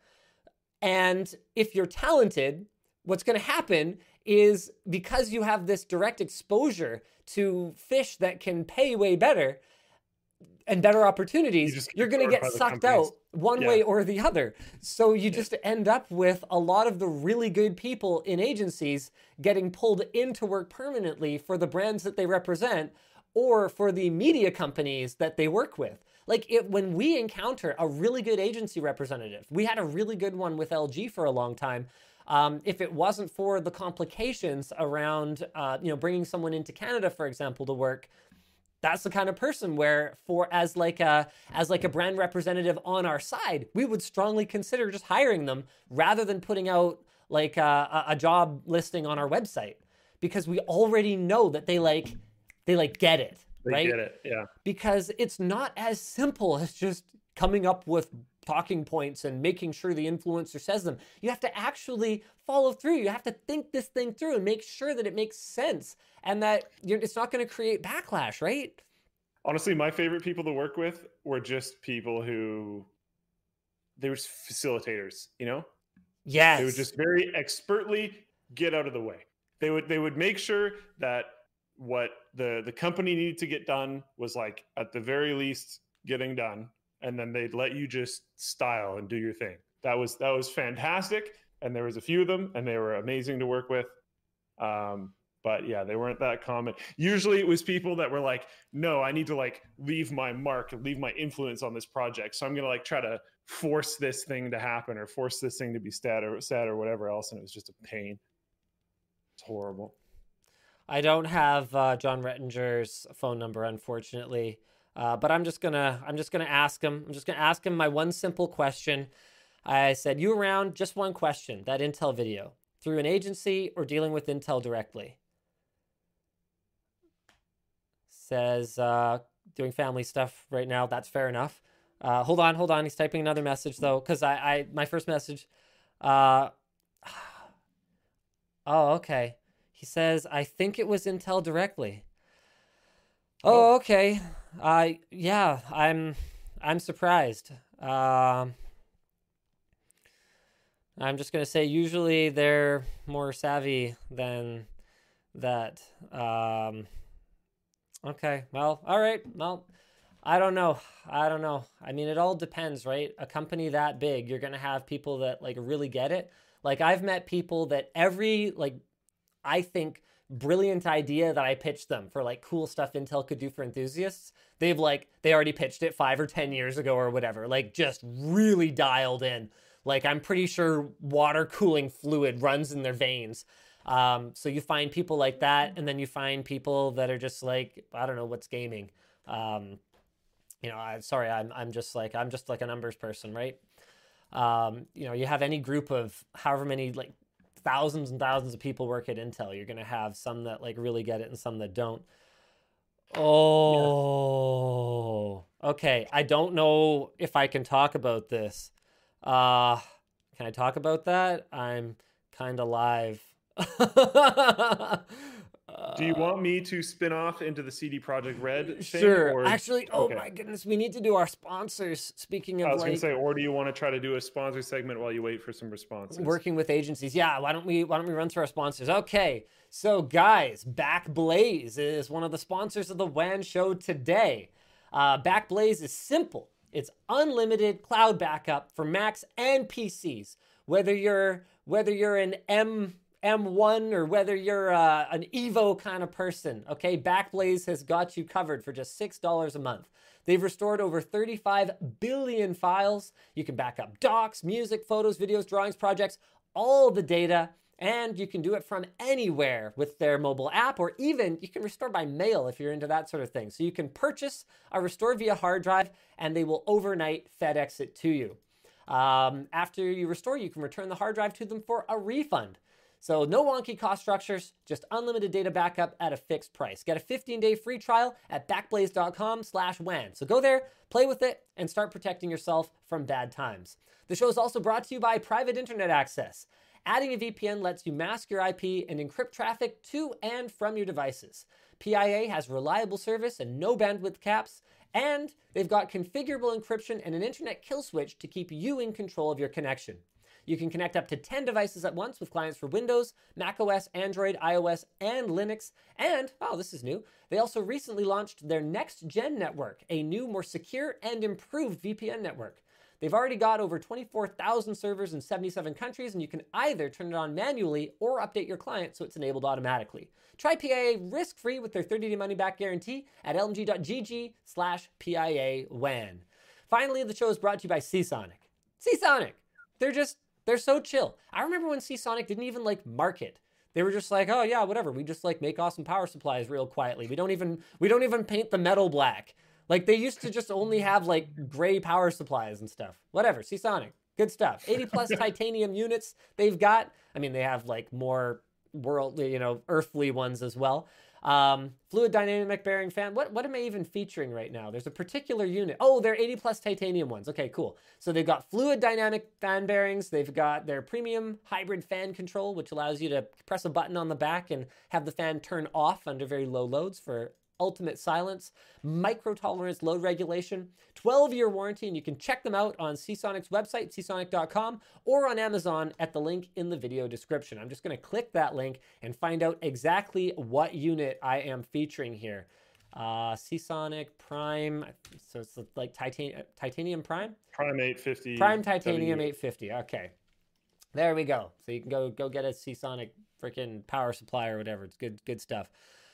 And if you're talented, what's going to happen is because you have this direct exposure to fish that can pay way better and better opportunities, you you're going to get sucked companies. out one yeah. way or the other. So you yeah. just end up with a lot of the really good people in agencies getting pulled into work permanently for the brands that they represent or for the media companies that they work with. Like it, when we encounter a really good agency representative, we had a really good one with L G for a long time. Um, if it wasn't for the complications around, uh, you know, bringing someone into Canada, for example, to work, that's the kind of person where, for as like a as like a brand representative on our side, we would strongly consider just hiring them rather than putting out like a, a job listing on our website, because we already know that they like they like get it. They right? get it, yeah. Because it's not as simple as just coming up with talking points and making sure the influencer says them. You have to actually follow through. You have to think this thing through and make sure that it makes sense and that you're, it's not going to create backlash, right? Honestly, my favorite people to work with were just people who, they were facilitators, you know? Yes. They would just very expertly get out of the way. They would they would make sure that what the the company needed to get done was like at the very least getting done, and then they'd let you just style and do your thing. That was that was fantastic, and there was a few of them, and they were amazing to work with. Um, but yeah, they weren't that common. Usually, it was people that were like, "No, I need to like leave my mark, leave my influence on this project, so I'm gonna like try to force this thing to happen or force this thing to be stat or sad or whatever else," and it was just a pain. It's horrible. I don't have uh, John Rettinger's phone number, unfortunately, uh, but I'm just gonna I'm just gonna ask him. I'm just gonna ask him my one simple question. I said, "You around?" Just one question. That Intel video, through an agency or dealing with Intel directly? Says uh, doing family stuff right now. That's fair enough. Uh, hold on, hold on. He's typing another message though, because I, I my first message. Uh, oh, okay. He says, I think it was Intel directly. Oh, okay. Uh, yeah, I'm I'm surprised. Um, I'm just going to say usually they're more savvy than that. Um, okay, well, all right. Well, I don't know. I don't know. I mean, it all depends, right? A company that big, you're going to have people that like really get it. Like I've met people that every like I think brilliant idea that I pitched them for like cool stuff Intel could do for enthusiasts, they've like, they already pitched it five or ten years ago or whatever, like just really dialed in. Like I'm pretty sure water cooling fluid runs in their veins. Um, so you find people like that, and then you find people that are just like, I don't know, what's gaming. Um, you know, I'm sorry, I'm, I'm just like, I'm just like a numbers person, right? Um, you know, you have any group of however many like thousands and thousands of people work at Intel. You're going to have some that like really get it and some that don't. Oh, yeah. Okay. I don't know if I can talk about this. Uh, can I talk about that? I'm kind of live. Do you want me to spin off into the C D Projekt Red thing? Sure. Or... Actually, oh okay. my goodness, we need to do our sponsors. Speaking of, I was like, going to say, or do you want to try to do a sponsor segment while you wait for some responses? Working with agencies, yeah. Why don't we? Why don't we run through our sponsors? Okay, so guys, Backblaze is one of the sponsors of the W A N show today. Uh, Backblaze is simple. It's unlimited cloud backup for Macs and P Cs. Whether you're whether you're an M M one or whether you're uh, an Evo kind of person, okay? Backblaze has got you covered for just six dollars a month. They've restored over thirty-five billion files. You can back up docs, music, photos, videos, drawings, projects, all the data, and you can do it from anywhere with their mobile app, or even you can restore by mail if you're into that sort of thing. So you can purchase a restore via hard drive, and they will overnight FedEx it to you. Um, after you restore, you can return the hard drive to them for a refund. So no wonky cost structures, just unlimited data backup at a fixed price. Get a fifteen day free trial at backblaze.com slash WAN. So go there, play with it, and start protecting yourself from bad times. The show is also brought to you by Private Internet Access. Adding a V P N lets you mask your I P and encrypt traffic to and from your devices. P I A has reliable service and no bandwidth caps, and they've got configurable encryption and an internet kill switch to keep you in control of your connection. You can connect up to ten devices at once with clients for Windows, macOS, Android, iOS, and Linux. And, oh, this is new, they also recently launched their next-gen network, a new, more secure and improved V P N network. They've already got over twenty-four thousand servers in seventy-seven countries, and you can either turn it on manually or update your client so it's enabled automatically. Try P I A risk-free with their thirty-day money-back guarantee at lmg.gg slash PIAWAN. Finally, the show is brought to you by Seasonic. Seasonic! They're just... They're so chill. I remember when Seasonic didn't even like market. They were just like, oh yeah, whatever. We just like make awesome power supplies real quietly. We don't even we don't even paint the metal black. Like they used to just only have like gray power supplies and stuff. Whatever. Seasonic, good stuff. eighty plus titanium units they've got. I mean, they have like more worldly, you know, earthly ones as well. Um, fluid dynamic bearing fan. What, what am I even featuring right now? There's a particular unit. Oh, they're eighty plus titanium ones. Okay, cool. So they've got fluid dynamic fan bearings. They've got their premium hybrid fan control, which allows you to press a button on the back and have the fan turn off under very low loads for ultimate silence, micro tolerance load regulation, twelve year warranty, and you can check them out on Seasonic's website, seasonic dot com, or on Amazon at the link in the video description. I'm just going to click that link and find out exactly what unit I am featuring here. Uh, Seasonic Prime, so it's like titan Titanium Prime? Prime eight fifty. Prime Titanium eight fifty, okay. There we go. So you can go go get a Seasonic freaking power supply or whatever. It's good good stuff.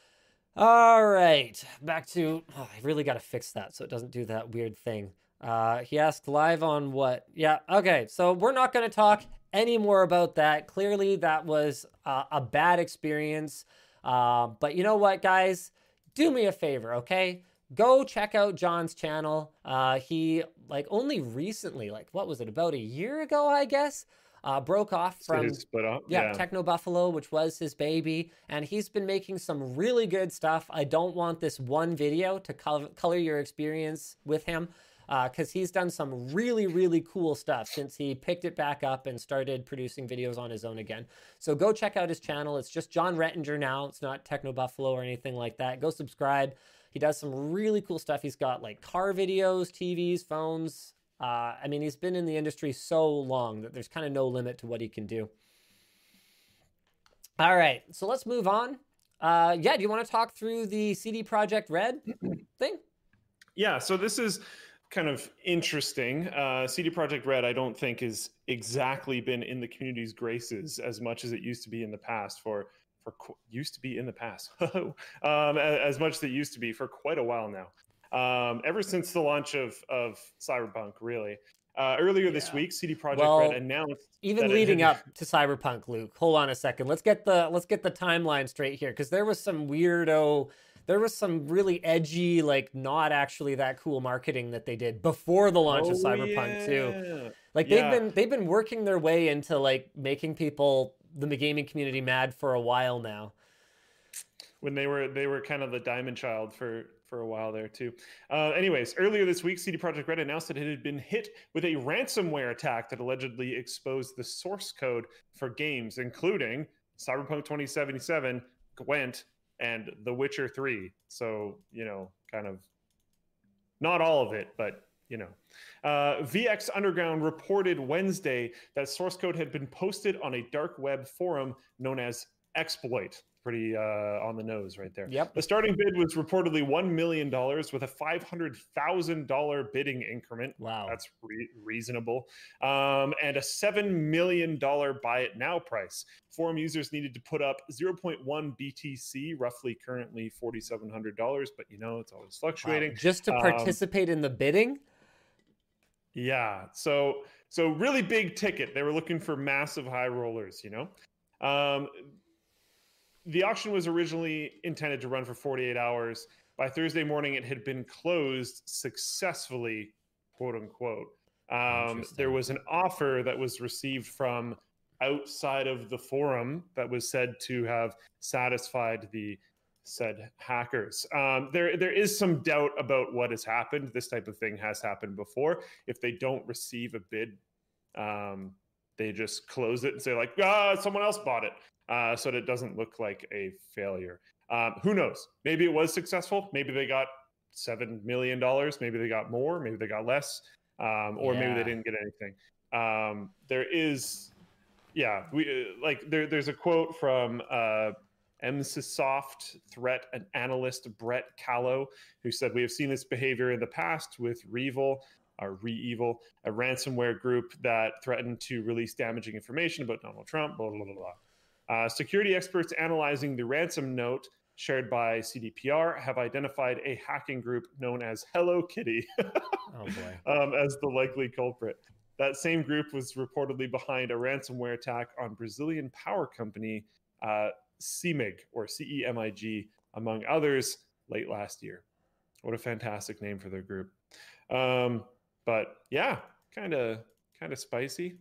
All right, back to, oh, I really got to fix that so it doesn't do that weird thing. Uh, he asked live on what? Yeah, okay, so we're not going to talk any more about that. Clearly, that was uh, a bad experience. Uh, but you know what, guys? Do me a favor, okay? Go check out John's channel. Uh, he, like, only recently, like, what was it, about a year ago, I guess? Uh, broke off from split up. Yeah, Yeah. Techno Buffalo, which was his baby, and he's been making some really good stuff. I don't want this one video to color, color your experience with him, because uh, he's done some really, really cool stuff since he picked it back up and started producing videos on his own again. So go check out his channel. It's just John Rettinger now. It's not Techno Buffalo or anything like that. Go subscribe. He does some really cool stuff. He's got like car videos, T Vs, phones. Uh, I mean, he's been in the industry so long that there's kind of no limit to what he can do. All right, so let's move on. Uh, yeah, do you want to talk through the C D Projekt Red thing? Yeah, so this is kind of interesting. Uh, C D Projekt Red, I don't think, has exactly been in the community's graces as much as it used to be in the past for for used to be in the past um, as much as it used to be for quite a while now. Um, ever since the launch of, of Cyberpunk, really. Uh, earlier this Yeah. week, C D Projekt Well, Red announced even that it leading had- up to Cyberpunk, Luke. Hold on a second. Let's get the let's get the timeline straight here, because there was some weirdo, there was some really edgy, like not actually that cool marketing that they did before the launch of Oh, Cyberpunk too. yeah. Like Yeah. they've been they've been working their way into like making people, the gaming community, mad for a while now. when they were they were kind of the diamond child for for a while there too. Uh, anyways, earlier this week, C D Projekt Red announced that it had been hit with a ransomware attack that allegedly exposed the source code for games, including Cyberpunk twenty seventy-seven, Gwent, and The Witcher three. So, you know, kind of not all of it, but you know. Uh, V X Underground reported Wednesday that source code had been posted on a dark web forum known as Exploit. Pretty uh, on the nose right there. Yep. The starting bid was reportedly one million dollars with a five hundred thousand dollars bidding increment. Wow. That's re- reasonable. Um, and a seven million dollars buy it now price. Forum users needed to put up zero point one B T C, roughly currently four thousand seven hundred dollars, but you know, it's always fluctuating. Wow. Just to Um, participate in the bidding? Yeah. So so really big ticket. They were looking for massive high rollers, you know. Um, the auction was originally intended to run for forty-eight hours. By Thursday morning, it had been closed successfully, quote unquote. Um, Interesting. there was an offer that was received from outside of the forum that was said to have satisfied the said hackers. Um, there, there is some doubt about what has happened. This type of thing has happened before. If they don't receive a bid, um, they just close it and say like, ah, someone else bought it, uh, so that it doesn't look like a failure. Um, who knows? Maybe it was successful. Maybe they got seven million dollars. Maybe they got more. Maybe they got less. Um, or maybe Yeah. they didn't get anything. Um, there is, yeah, we uh, like there. There's a quote from uh, Emsisoft threat an analyst Brett Callow, who said, "We have seen this behavior in the past with Revil, or ReEvil, a ransomware group that threatened to release damaging information about Donald Trump." Blah blah blah blah. Uh, security experts analyzing the ransom note shared by C D P R have identified a hacking group known as Hello Kitty Oh boy. um, as the likely culprit. That same group was reportedly behind a ransomware attack on Brazilian power company uh, CEMIG, or C E M I G, among others, late last year. What a fantastic name for their group. Um, but yeah, kind of kind of spicy.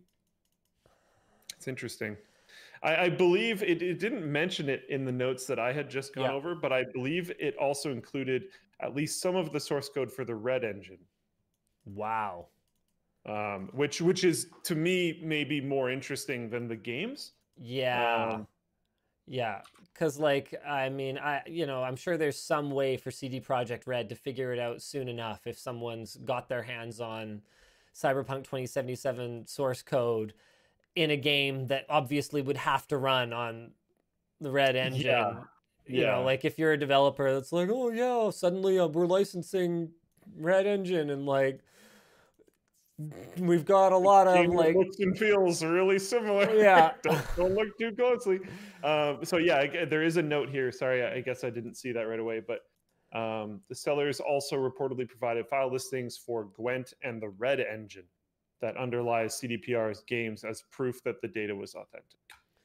It's interesting. I, I believe it, it didn't mention it in the notes that I had just gone Yeah. over, but I believe it also included at least some of the source code for the Red Engine. Wow. Um, which which is to me maybe more interesting than the games. Yeah. Um, Yeah, because like I mean, I you know I'm sure there's some way for C D Projekt Red to figure it out soon enough if someone's got their hands on Cyberpunk twenty seventy-seven source code in a game that obviously would have to run on the Red Engine. Yeah. You Yeah. know, like if you're a developer that's like, oh yeah, suddenly uh, we're licensing Red Engine and like we've got a lot of game that like looks and feels really similar. Yeah. don't, don't look too closely. Um, so yeah, I- there is a note here. Sorry, I guess I didn't see that right away. But um, the sellers also reportedly provided file listings for Gwent and the Red Engine that underlies C D P R's games as proof that the data was authentic.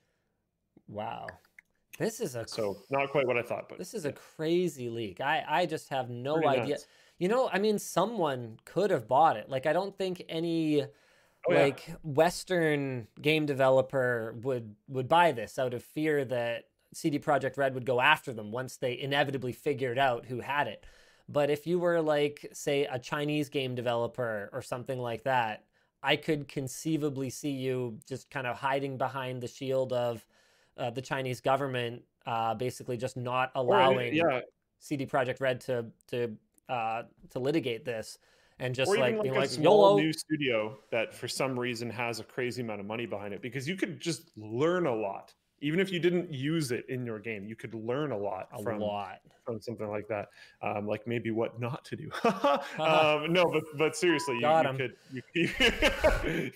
wow. This is a So not quite what I thought, but This is a crazy leak. I, I just have no pretty idea. nuts. You know, I mean, someone could have bought it. Like, I don't think any Oh, yeah. like Western game developer would would buy this out of fear that C D Projekt Red would go after them once they inevitably figured out who had it. But if you were like, say, a Chinese game developer or something like that, I could conceivably see you just kind of hiding behind the shield of uh, the Chinese government, uh, basically just not Or, allowing yeah, C D Projekt Red to to uh, to litigate this, and just or like even like being a like small YOLO. new studio that for some reason has a crazy amount of money behind it, because you could just learn a lot. Even if you didn't use it in your game, you could learn a lot A from lot. from something like that. Um, like maybe what not to do. um, no, but but seriously, you, Got you 'em. could you,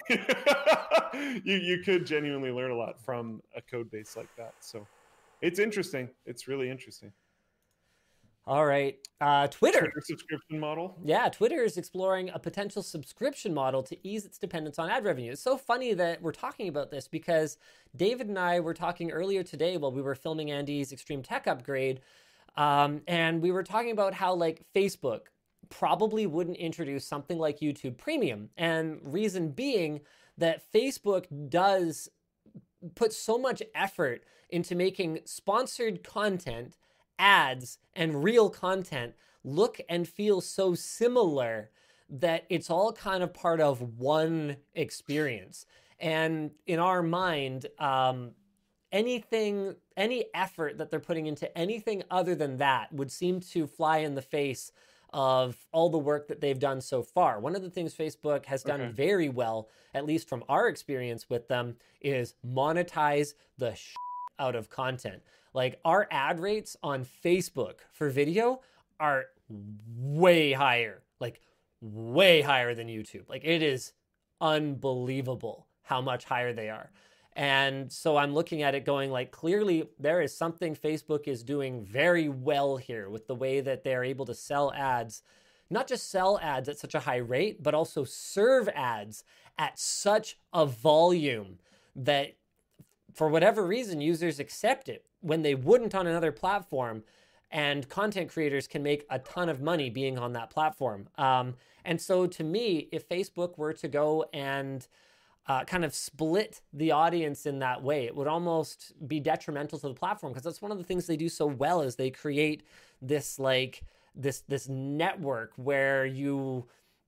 you you could genuinely learn a lot from a code base like that. So it's interesting. It's really interesting. All right. Uh, Twitter. Twitter subscription model. Yeah, Twitter is exploring a potential subscription model to ease its dependence on ad revenue. It's so funny that we're talking about this because David and I were talking earlier today while we were filming Andy's Extreme Tech Upgrade, um, and we were talking about how like Facebook probably wouldn't introduce something like YouTube Premium, and reason being that Facebook does put so much effort into making sponsored content, ads, and real content look and feel so similar that it's all kind of part of one experience. And in our mind, um, anything, any effort that they're putting into anything other than that would seem to fly in the face of all the work that they've done so far. One of the things Facebook has done Okay. very well, at least from our experience with them, is monetize the sh- out of content. Like our ad rates on Facebook for video are way higher, like way higher than YouTube. Like it is unbelievable how much higher they are. And so I'm looking at it going like, clearly there is something Facebook is doing very well here with the way that they're able to sell ads, not just sell ads at such a high rate, but also serve ads at such a volume that for whatever reason, users accept it when they wouldn't on another platform, and content creators can make a ton of money being on that platform. Um, and so to me, if Facebook were to go and uh, kind of split the audience in that way, it would almost be detrimental to the platform, because that's one of the things they do so well is they create this like this this network where you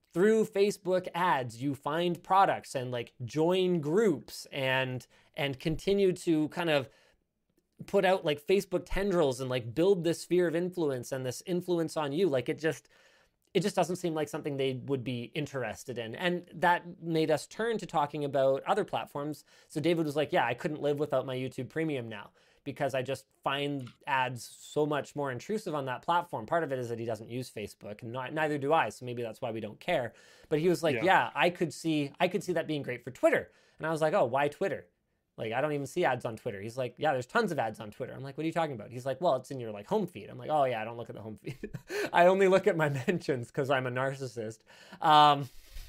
through Facebook ads, you find products and like join groups and and continue to kind of put out like Facebook tendrils and like build this sphere of influence and this influence on you. Like it just, it just doesn't seem like something they would be interested in. And that made us turn to talking about other platforms. So David was like, yeah, I couldn't live without my YouTube Premium now because I just find ads so much more intrusive on that platform. Part of it is that he doesn't use Facebook, and not, neither do I. So maybe that's why we don't care. But he was like, yeah. yeah, I could see, I could see that being great for Twitter. And I was like, oh, why Twitter? Like, I don't even see ads on Twitter. He's like, yeah, there's tons of ads on Twitter. I'm like, what are you talking about? He's like, well, it's in your like home feed. I'm like, oh yeah, I don't look at the home feed. I only look at my mentions because I'm a narcissist. Um,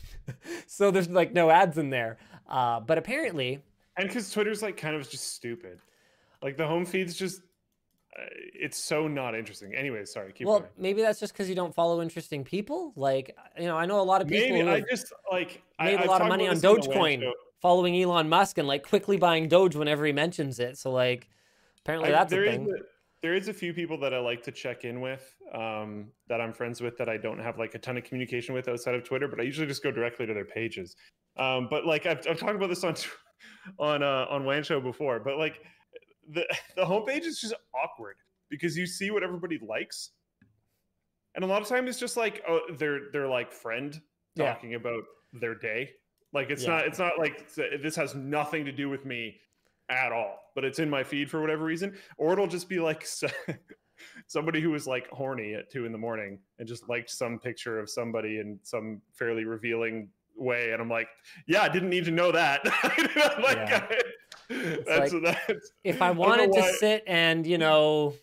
so there's like no ads in there. Uh, but apparently. And because Twitter's like kind of just stupid. Like the home feed's just, uh, it's so not interesting. Anyways, sorry, keep well, going. Maybe that's just because you don't follow interesting people. Like, you know, I know a lot of people Maybe who I just like made I, a lot I've of money on talked about this on the Dogecoin. show. Following Elon Musk and like quickly buying Doge whenever he mentions it. So like, apparently I, that's there a is thing. a, there is a few people that I like to check in with, um, that I'm friends with that I don't have like a ton of communication with outside of Twitter, but I usually just go directly to their pages. Um, but like I've, I've talked about this on on uh, on WAN Show before, but like the the homepage is just awkward because you see what everybody likes, and a lot of times it's just like oh they're they're like friend talking yeah. about their day. Like it's yeah. not, it's not like this has nothing to do with me at all, but it's in my feed for whatever reason. Or it'll just be like somebody who was like horny at two in the morning and just liked some picture of somebody in some fairly revealing way. And I'm like, yeah, I didn't need to know that. like, yeah. I, that's, like, that's, if I wanted I to sit and, you know,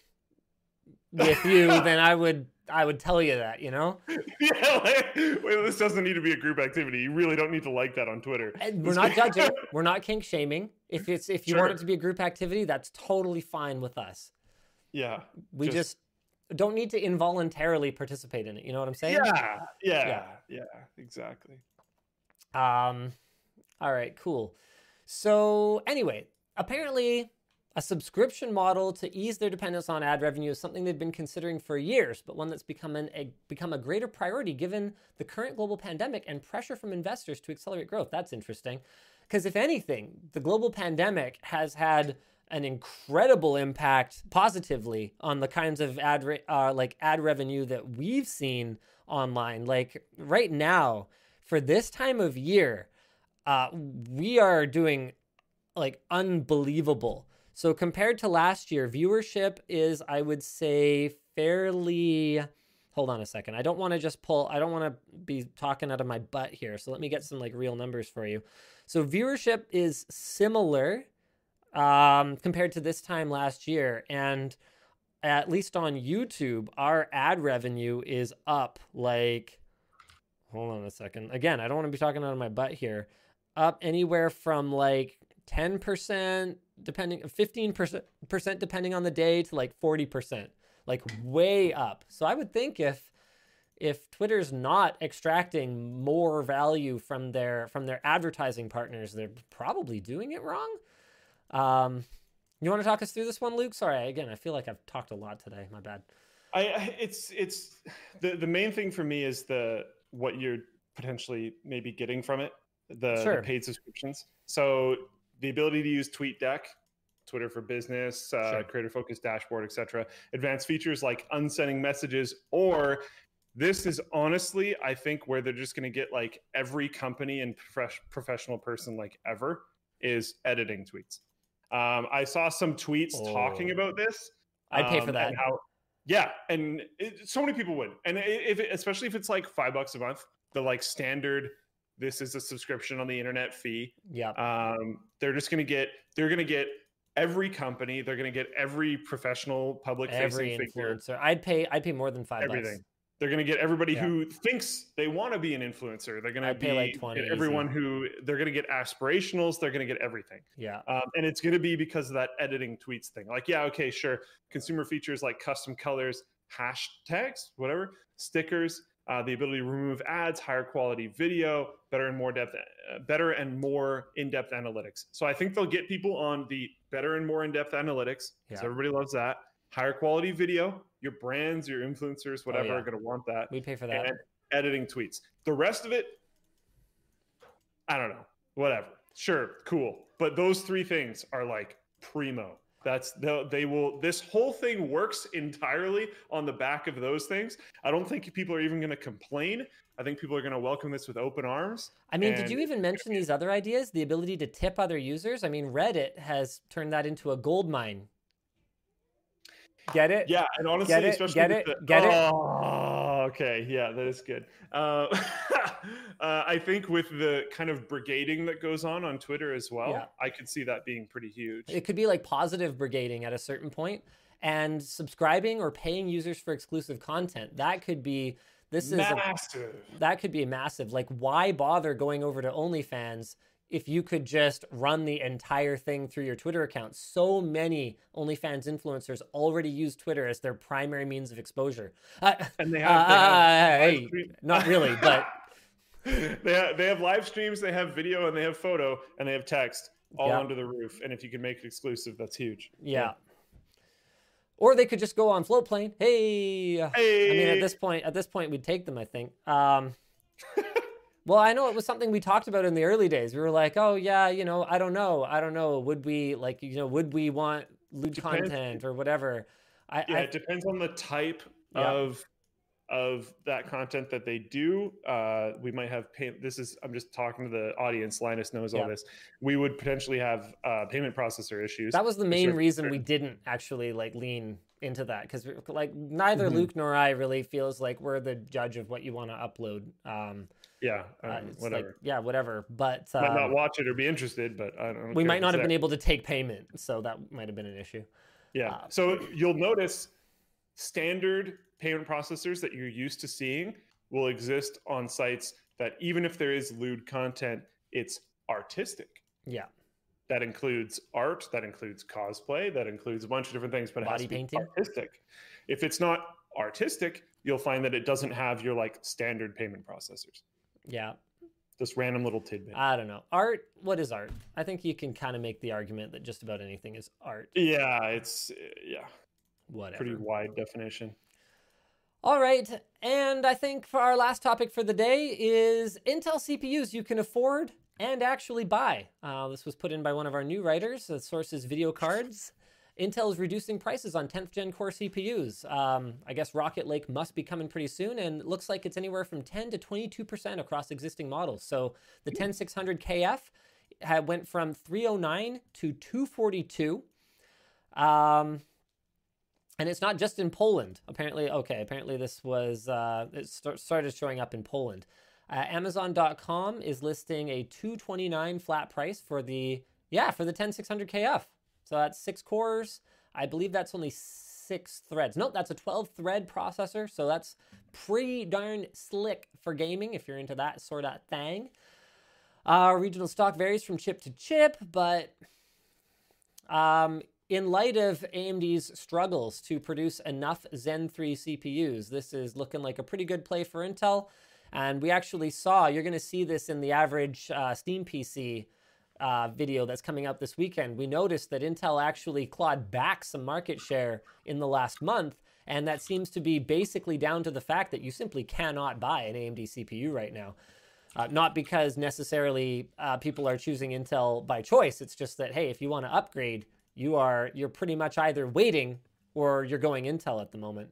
with you, then I would, I would tell you that, you know? Yeah, like, well, this doesn't need to be a group activity. You really don't need to like that on Twitter. And we're not judging. We're not kink shaming. If it's if you sure. want it to be a group activity, that's totally fine with us. Yeah. We just, just don't need to involuntarily participate in it. You know what I'm saying? Yeah. Yeah. Yeah, yeah exactly. Um, all right, cool. So anyway, apparently a subscription model to ease their dependence on ad revenue is something they've been considering for years, but one that's become, an, a, become a greater priority given the current global pandemic and pressure from investors to accelerate growth. That's interesting. Because if anything, the global pandemic has had an incredible impact positively on the kinds of ad re- uh, like ad revenue that we've seen online. Like right now, for this time of year, uh, we are doing like unbelievable. So compared to last year, viewership is, I would say, fairly, hold on a second. I don't want to just pull, I don't want to be talking out of my butt here. So let me get some like real numbers for you. So viewership is similar um, compared to this time last year. And at least on YouTube, our ad revenue is up like, hold on a second. Again, I don't want to be talking out of my butt here. Up anywhere from like ten percent, depending, fifteen percent depending on the day, to like forty percent, like way up. So I would think if if Twitter's not extracting more value from their from their advertising partners, they're probably doing it wrong. Um, you want to talk us through this one, Luke? Sorry, again, I feel like I've talked a lot today. My bad. I it's it's the the main thing for me is the what you're potentially maybe getting from it, the, sure. the paid subscriptions. So the ability to use TweetDeck, Twitter for Business, uh, sure. Creator Focus Dashboard, et cetera. Advanced features like unsending messages, or this is honestly, I think, where they're just going to get like every company and prof- professional person like ever is editing tweets. Um, I saw some tweets oh. talking about this. I'd pay for um, that. And how, yeah, and it, so many people would, and if it, especially if it's like five bucks a month, the like standard. This is a subscription on the internet fee. Yeah. Um, they're just going to get, they're going to get every company. They're going to get every professional public every facing figure. influencer. I'd pay, I'd pay more than five Everything. bucks. They're going to get everybody yeah. who thinks they want to be an influencer. They're going to be like twenty get everyone who they're going to get aspirationals. They're going to get everything. Yeah. Um, and it's going to be because of that editing tweets thing. Like, yeah, okay, sure. Consumer features like custom colors, hashtags, whatever, stickers, Uh, the ability to remove ads, higher quality video, better and more depth, uh, better and more in-depth analytics. So I think they'll get people on the better and more in-depth analytics because yeah. everybody loves that. Higher quality video, your brands, your influencers, whatever, oh, yeah. are going to want that. We pay for that. And, editing tweets. The rest of it, I don't know. Whatever. Sure, cool. But those three things are like primo. That's they, they will. This whole thing works entirely on the back of those things. I don't think people are even going to complain. I think people are going to welcome this with open arms. I mean, and did you even mention these other ideas? The ability to tip other users? I mean, Reddit has turned that into a gold mine. Get it? Yeah, and honestly, get it? especially Get with it? the, Get it? Oh, okay. Yeah, that is good. Uh, uh, I think with the kind of brigading that goes on on Twitter as well, Yeah. I could see that being pretty huge. It could be like positive brigading at a certain point, and subscribing or paying users for exclusive content. That could be this is massive. A, that could be massive. Like, why bother going over to OnlyFans if you could just run the entire thing through your Twitter account? So many OnlyFans influencers already use Twitter as their primary means of exposure. Uh, and they have, uh, they have uh, hey, not really, but they have, they have live streams, they have video, and they have photo, and they have text all yeah. under the roof. And if you can make it exclusive, that's huge. Yeah. yeah. Or they could just go on Floatplane. Hey. hey. I mean, at this point, at this point, we'd take them, I think. Um, Well, I know it was something we talked about in the early days. We were like, oh, yeah, you know, I don't know. I don't know. Would we, like, you know, would we want lewd Depends. content or whatever? I, Yeah, I, it depends on the type Yeah. of of that content that they do. Uh, we might have pay- this is I'm just talking to the audience. Linus knows Yeah. all this. We would potentially have uh, payment processor issues. that was the for main certain- reason we didn't actually, like, lean into that. Because, like, neither Mhm. Luke nor I really feels like we're the judge of what you want to upload. Um, Yeah, um, uh, it's whatever. like, yeah, whatever. But Might not um, watch it or be interested, but I don't. we care might if not it's have been there. able to take payment. So that might have been an issue. Yeah. Uh, So you'll notice standard payment processors that you're used to seeing will exist on sites that even if there is lewd content, it's artistic. Yeah. That includes art, that includes cosplay, that includes a bunch of different things, but it has Body to be painting. artistic. If it's not artistic, you'll find that it doesn't have your like standard payment processors. Yeah. This random little tidbit. I don't know. Art, what is art? I think you can kind of make the argument that just about anything is art. yeah, it's uh, yeah, Whatever. pretty wide definition. All right. And I think for our last topic for the day is Intel C P Us you can afford and actually buy. Uh, this was put in by one of our new writers. The source is Video Cards. Intel is reducing prices on tenth gen core C P Us. Um, I guess Rocket Lake must be coming pretty soon, and it looks like it's anywhere from ten to twenty-two percent across existing models. So the ten six hundred K F had, went from three oh nine to two forty-two. Um, and it's not just in Poland. Apparently, okay, apparently this was, uh, it st- started showing up in Poland. Uh, Amazon dot com is listing a two twenty-nine flat price for the, yeah, for the ten six hundred K F. So that's six cores. I believe that's only six threads. Nope, that's a twelve thread processor. So that's pretty darn slick for gaming if you're into that sort of thing. Uh, regional stock varies from chip to chip, but um, in light of A M D's struggles to produce enough Zen three C P Us, this is looking like a pretty good play for Intel. And we actually saw, you're going to see this in the average uh, Steam P C uh, video that's coming out this weekend. We noticed that Intel actually clawed back some market share in the last month. And that seems to be basically down to the fact that you simply cannot buy an A M D C P U right now. Uh, not because necessarily uh, people are choosing Intel by choice. It's just that, hey, if you want to upgrade, you are, you're pretty much either waiting or you're going Intel at the moment.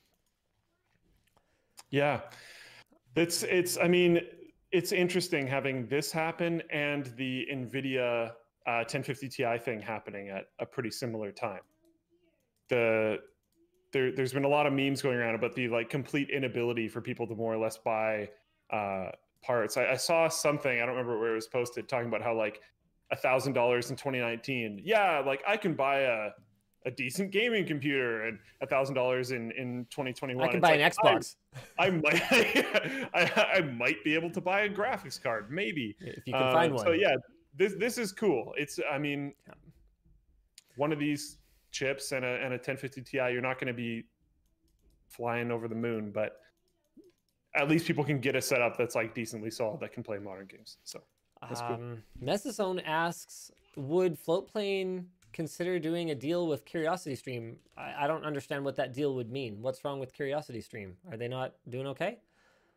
Yeah. It's, it's, I mean, it's interesting having this happen and the NVIDIA uh, ten fifty Ti thing happening at a pretty similar time. The, there, there's been a lot of memes going around about the like complete inability for people to more or less buy uh, parts. I, I saw something, I don't remember where it was posted, talking about how like a thousand dollars in twenty nineteen. Yeah, like I can buy a a decent gaming computer, and a thousand dollars in in twenty twenty-one. I can It's buy like, an Xbox. I, I might I, I might be able to buy a graphics card, maybe If you can Uh, find one. So yeah, this this is cool. It's I mean, Yeah. one of these chips and a and a ten fifty Ti, you're not going to be flying over the moon, but at least people can get a setup that's like decently solid that can play modern games. So that's cool. Um, Mesazone asks, would Floatplane consider doing a deal with CuriosityStream? I, I don't understand what that deal would mean. What's wrong with CuriosityStream? Are they not doing okay?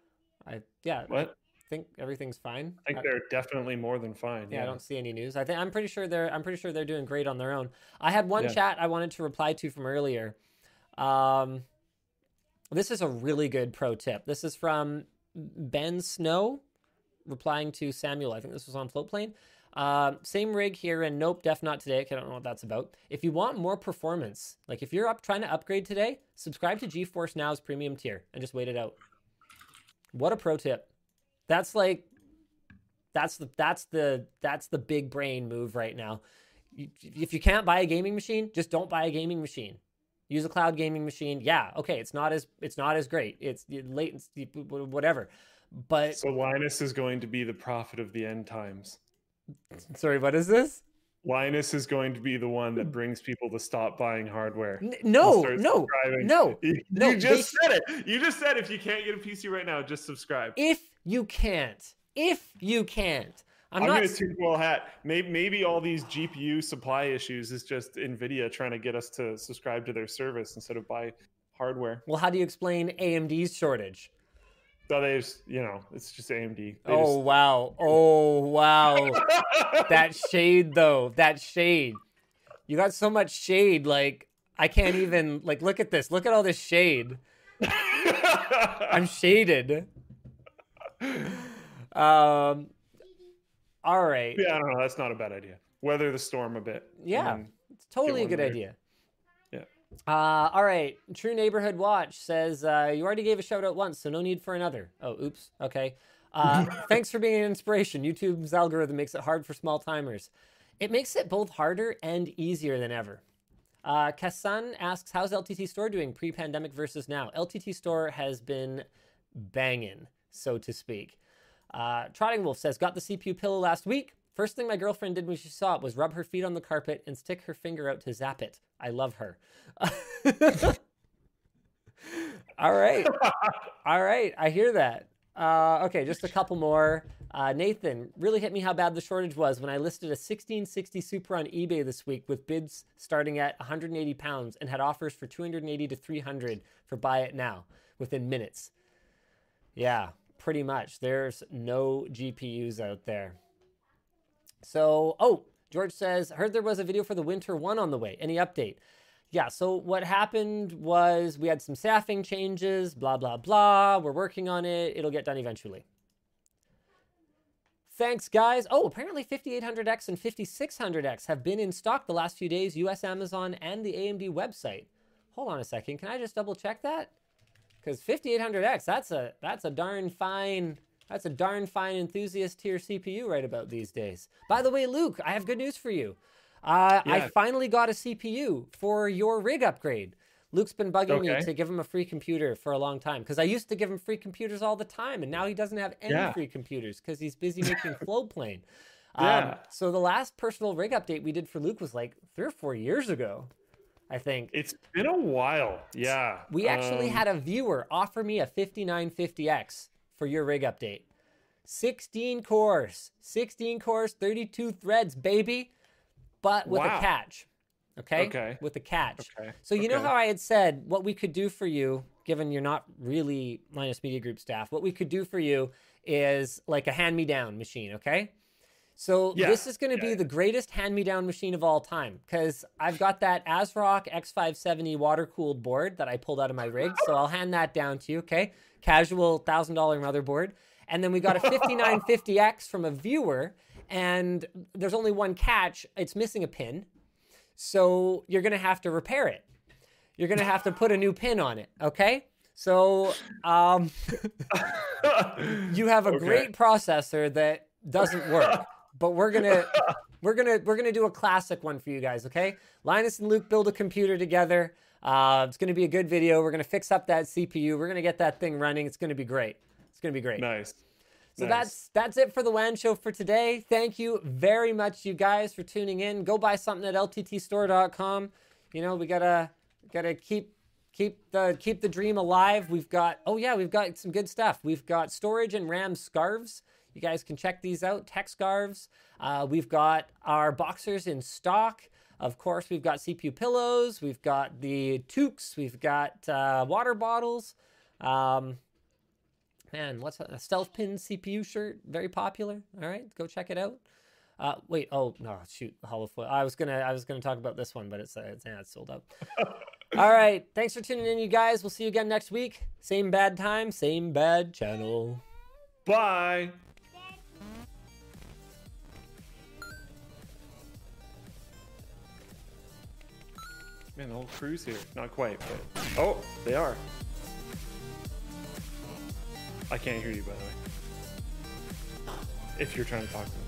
I yeah. What? I think everything's fine. I think they're definitely more than fine. Yeah, Yeah, I don't see any news. I think I'm pretty sure they're I'm pretty sure they're doing great on their own. I had one Yeah. chat I wanted to reply to from earlier. Um, this is a really good pro tip. This is from Ben Snow replying to Samuel. I think this was on Floatplane. Uh, same rig here, and nope, def not today. I don't know what that's about. If you want more performance, like if you're up trying to upgrade today, subscribe to GeForce Now's premium tier and just wait it out. What a pro tip. That's like, that's the that's the that's the big brain move right now. You, if you can't buy a gaming machine, just don't buy a gaming machine. Use a cloud gaming machine. Yeah, okay, it's not as it's not as great. It's latency, whatever. But so Linus is going to be the prophet of the end times. Sorry, what is this? Linus is going to be the one that brings people to stop buying hardware. N- no, no, no, you, no. You just they, said it. You just said if you can't get a P C right now, just subscribe. If you can't, if you can't, I'm, I'm not. going to tinfoil hat. Maybe, maybe all these G P U supply issues is just NVIDIA trying to get us to subscribe to their service instead of buy hardware. Well, how do you explain A M D's shortage? So they just, you know, it's just A M D. They Oh, just... wow. Oh, wow. That shade, though. That shade. You got so much shade, like, I can't even, like, look at this. Look at all this shade. I'm shaded. Um, all right. Yeah, I don't know. That's not a bad idea. Weather the storm a bit. Yeah, it's totally a good there. idea. Yeah. Uh, all right. True Neighborhood Watch says, uh, you already gave a shout out once, so no need for another. Oh, oops. Okay. Uh, thanks for being an inspiration. YouTube's algorithm makes it hard for small timers. It makes it both harder and easier than ever. Uh, Kassan asks, how's L T T Store doing pre-pandemic versus now? L T T Store has been banging, so to speak. Uh, Trotting Wolf says, got the C P U pillow last week. First thing my girlfriend did when she saw it was rub her feet on the carpet and stick her finger out to zap it. I love her. All right. All right. I hear that. Uh, okay, just a couple more. Uh, Nathan, really hit me how bad the shortage was when I listed a sixteen sixty Super on eBay this week with bids starting at one hundred eighty pounds and had offers for two hundred eighty to three hundred for buy it now within minutes. Yeah, pretty much. There's no G P Us out there. So, oh, George says, heard there was a video for the Winter One on the way. Any update? Yeah, so what happened was we had some staffing changes, blah, blah, blah. We're working on it. It'll get done eventually. Thanks, guys. Oh, apparently fifty-eight hundred X and fifty-six hundred X have been in stock the last few days, U S Amazon and the A M D website. Hold on a second. Can I just double check that? Because fifty-eight hundred X, that's a that's a darn fine that's a darn fine enthusiast tier C P U right about these days. By the way, Luke, I have good news for you. Uh, Yeah. I finally got a C P U for your rig upgrade. Luke's been bugging Okay. me to give him a free computer for a long time because I used to give him free computers all the time, and now he doesn't have any Yeah. free computers because he's busy making Floatplane. Um, Yeah. so the last personal rig update we did for Luke was like three or four years ago, I think. It's been a while. Yeah. We actually Um, had a viewer offer me a fifty-nine fifty X for your rig update. sixteen cores, sixteen cores, thirty-two threads, baby, but with Wow. a catch. Okay? Okay. With a catch. Okay. So you know Okay. how I had said what we could do for you, given you're not really Linus Media Group staff, what we could do for you is like a hand-me-down machine, okay? So Yeah, this is going to yeah, be yeah. the greatest hand-me-down machine of all time because I've got that ASRock X five seventy water-cooled board that I pulled out of my rig. So I'll hand that down to you, okay? Casual one thousand dollar motherboard. And then we got a fifty-nine fifty X from a viewer, and there's only one catch. It's missing a pin. So you're going to have to repair it. You're going to have to put a new pin on it, okay? So um, you have a Okay. great processor that doesn't work, but we're going to we're going to we're going to do a classic one for you guys, okay? Linus and Luke build a computer together. Uh, it's going to be a good video. We're going to fix up that C P U. We're going to get that thing running. It's going to be great. It's going to be great. Nice. So Nice. that's that's it for the WAN show for today. Thank you very much, you guys, for tuning in. Go buy something at L T T store dot com. You know, we gotta gotta keep keep the keep the dream alive. We've got oh yeah, we've got some good stuff. We've got storage and RAM scarves. You guys can check these out. Tech scarves. Uh, we've got our boxers in stock. Of course, we've got C P U pillows. We've got the toques. We've got uh, water bottles. Um, Man, what's a, a stealth pin C P U shirt? Very popular. All right, go check it out. Uh, wait, oh no, shoot, holofoil. I was gonna, I was gonna talk about this one, but it's, uh, it's, yeah, it's sold out. All right, thanks for tuning in, you guys. We'll see you again next week. Same bad time, same bad channel. Bye. Man, the whole crew's here. Not quite, but oh, they are. I can't hear you, by the way. If you're trying to talk to them.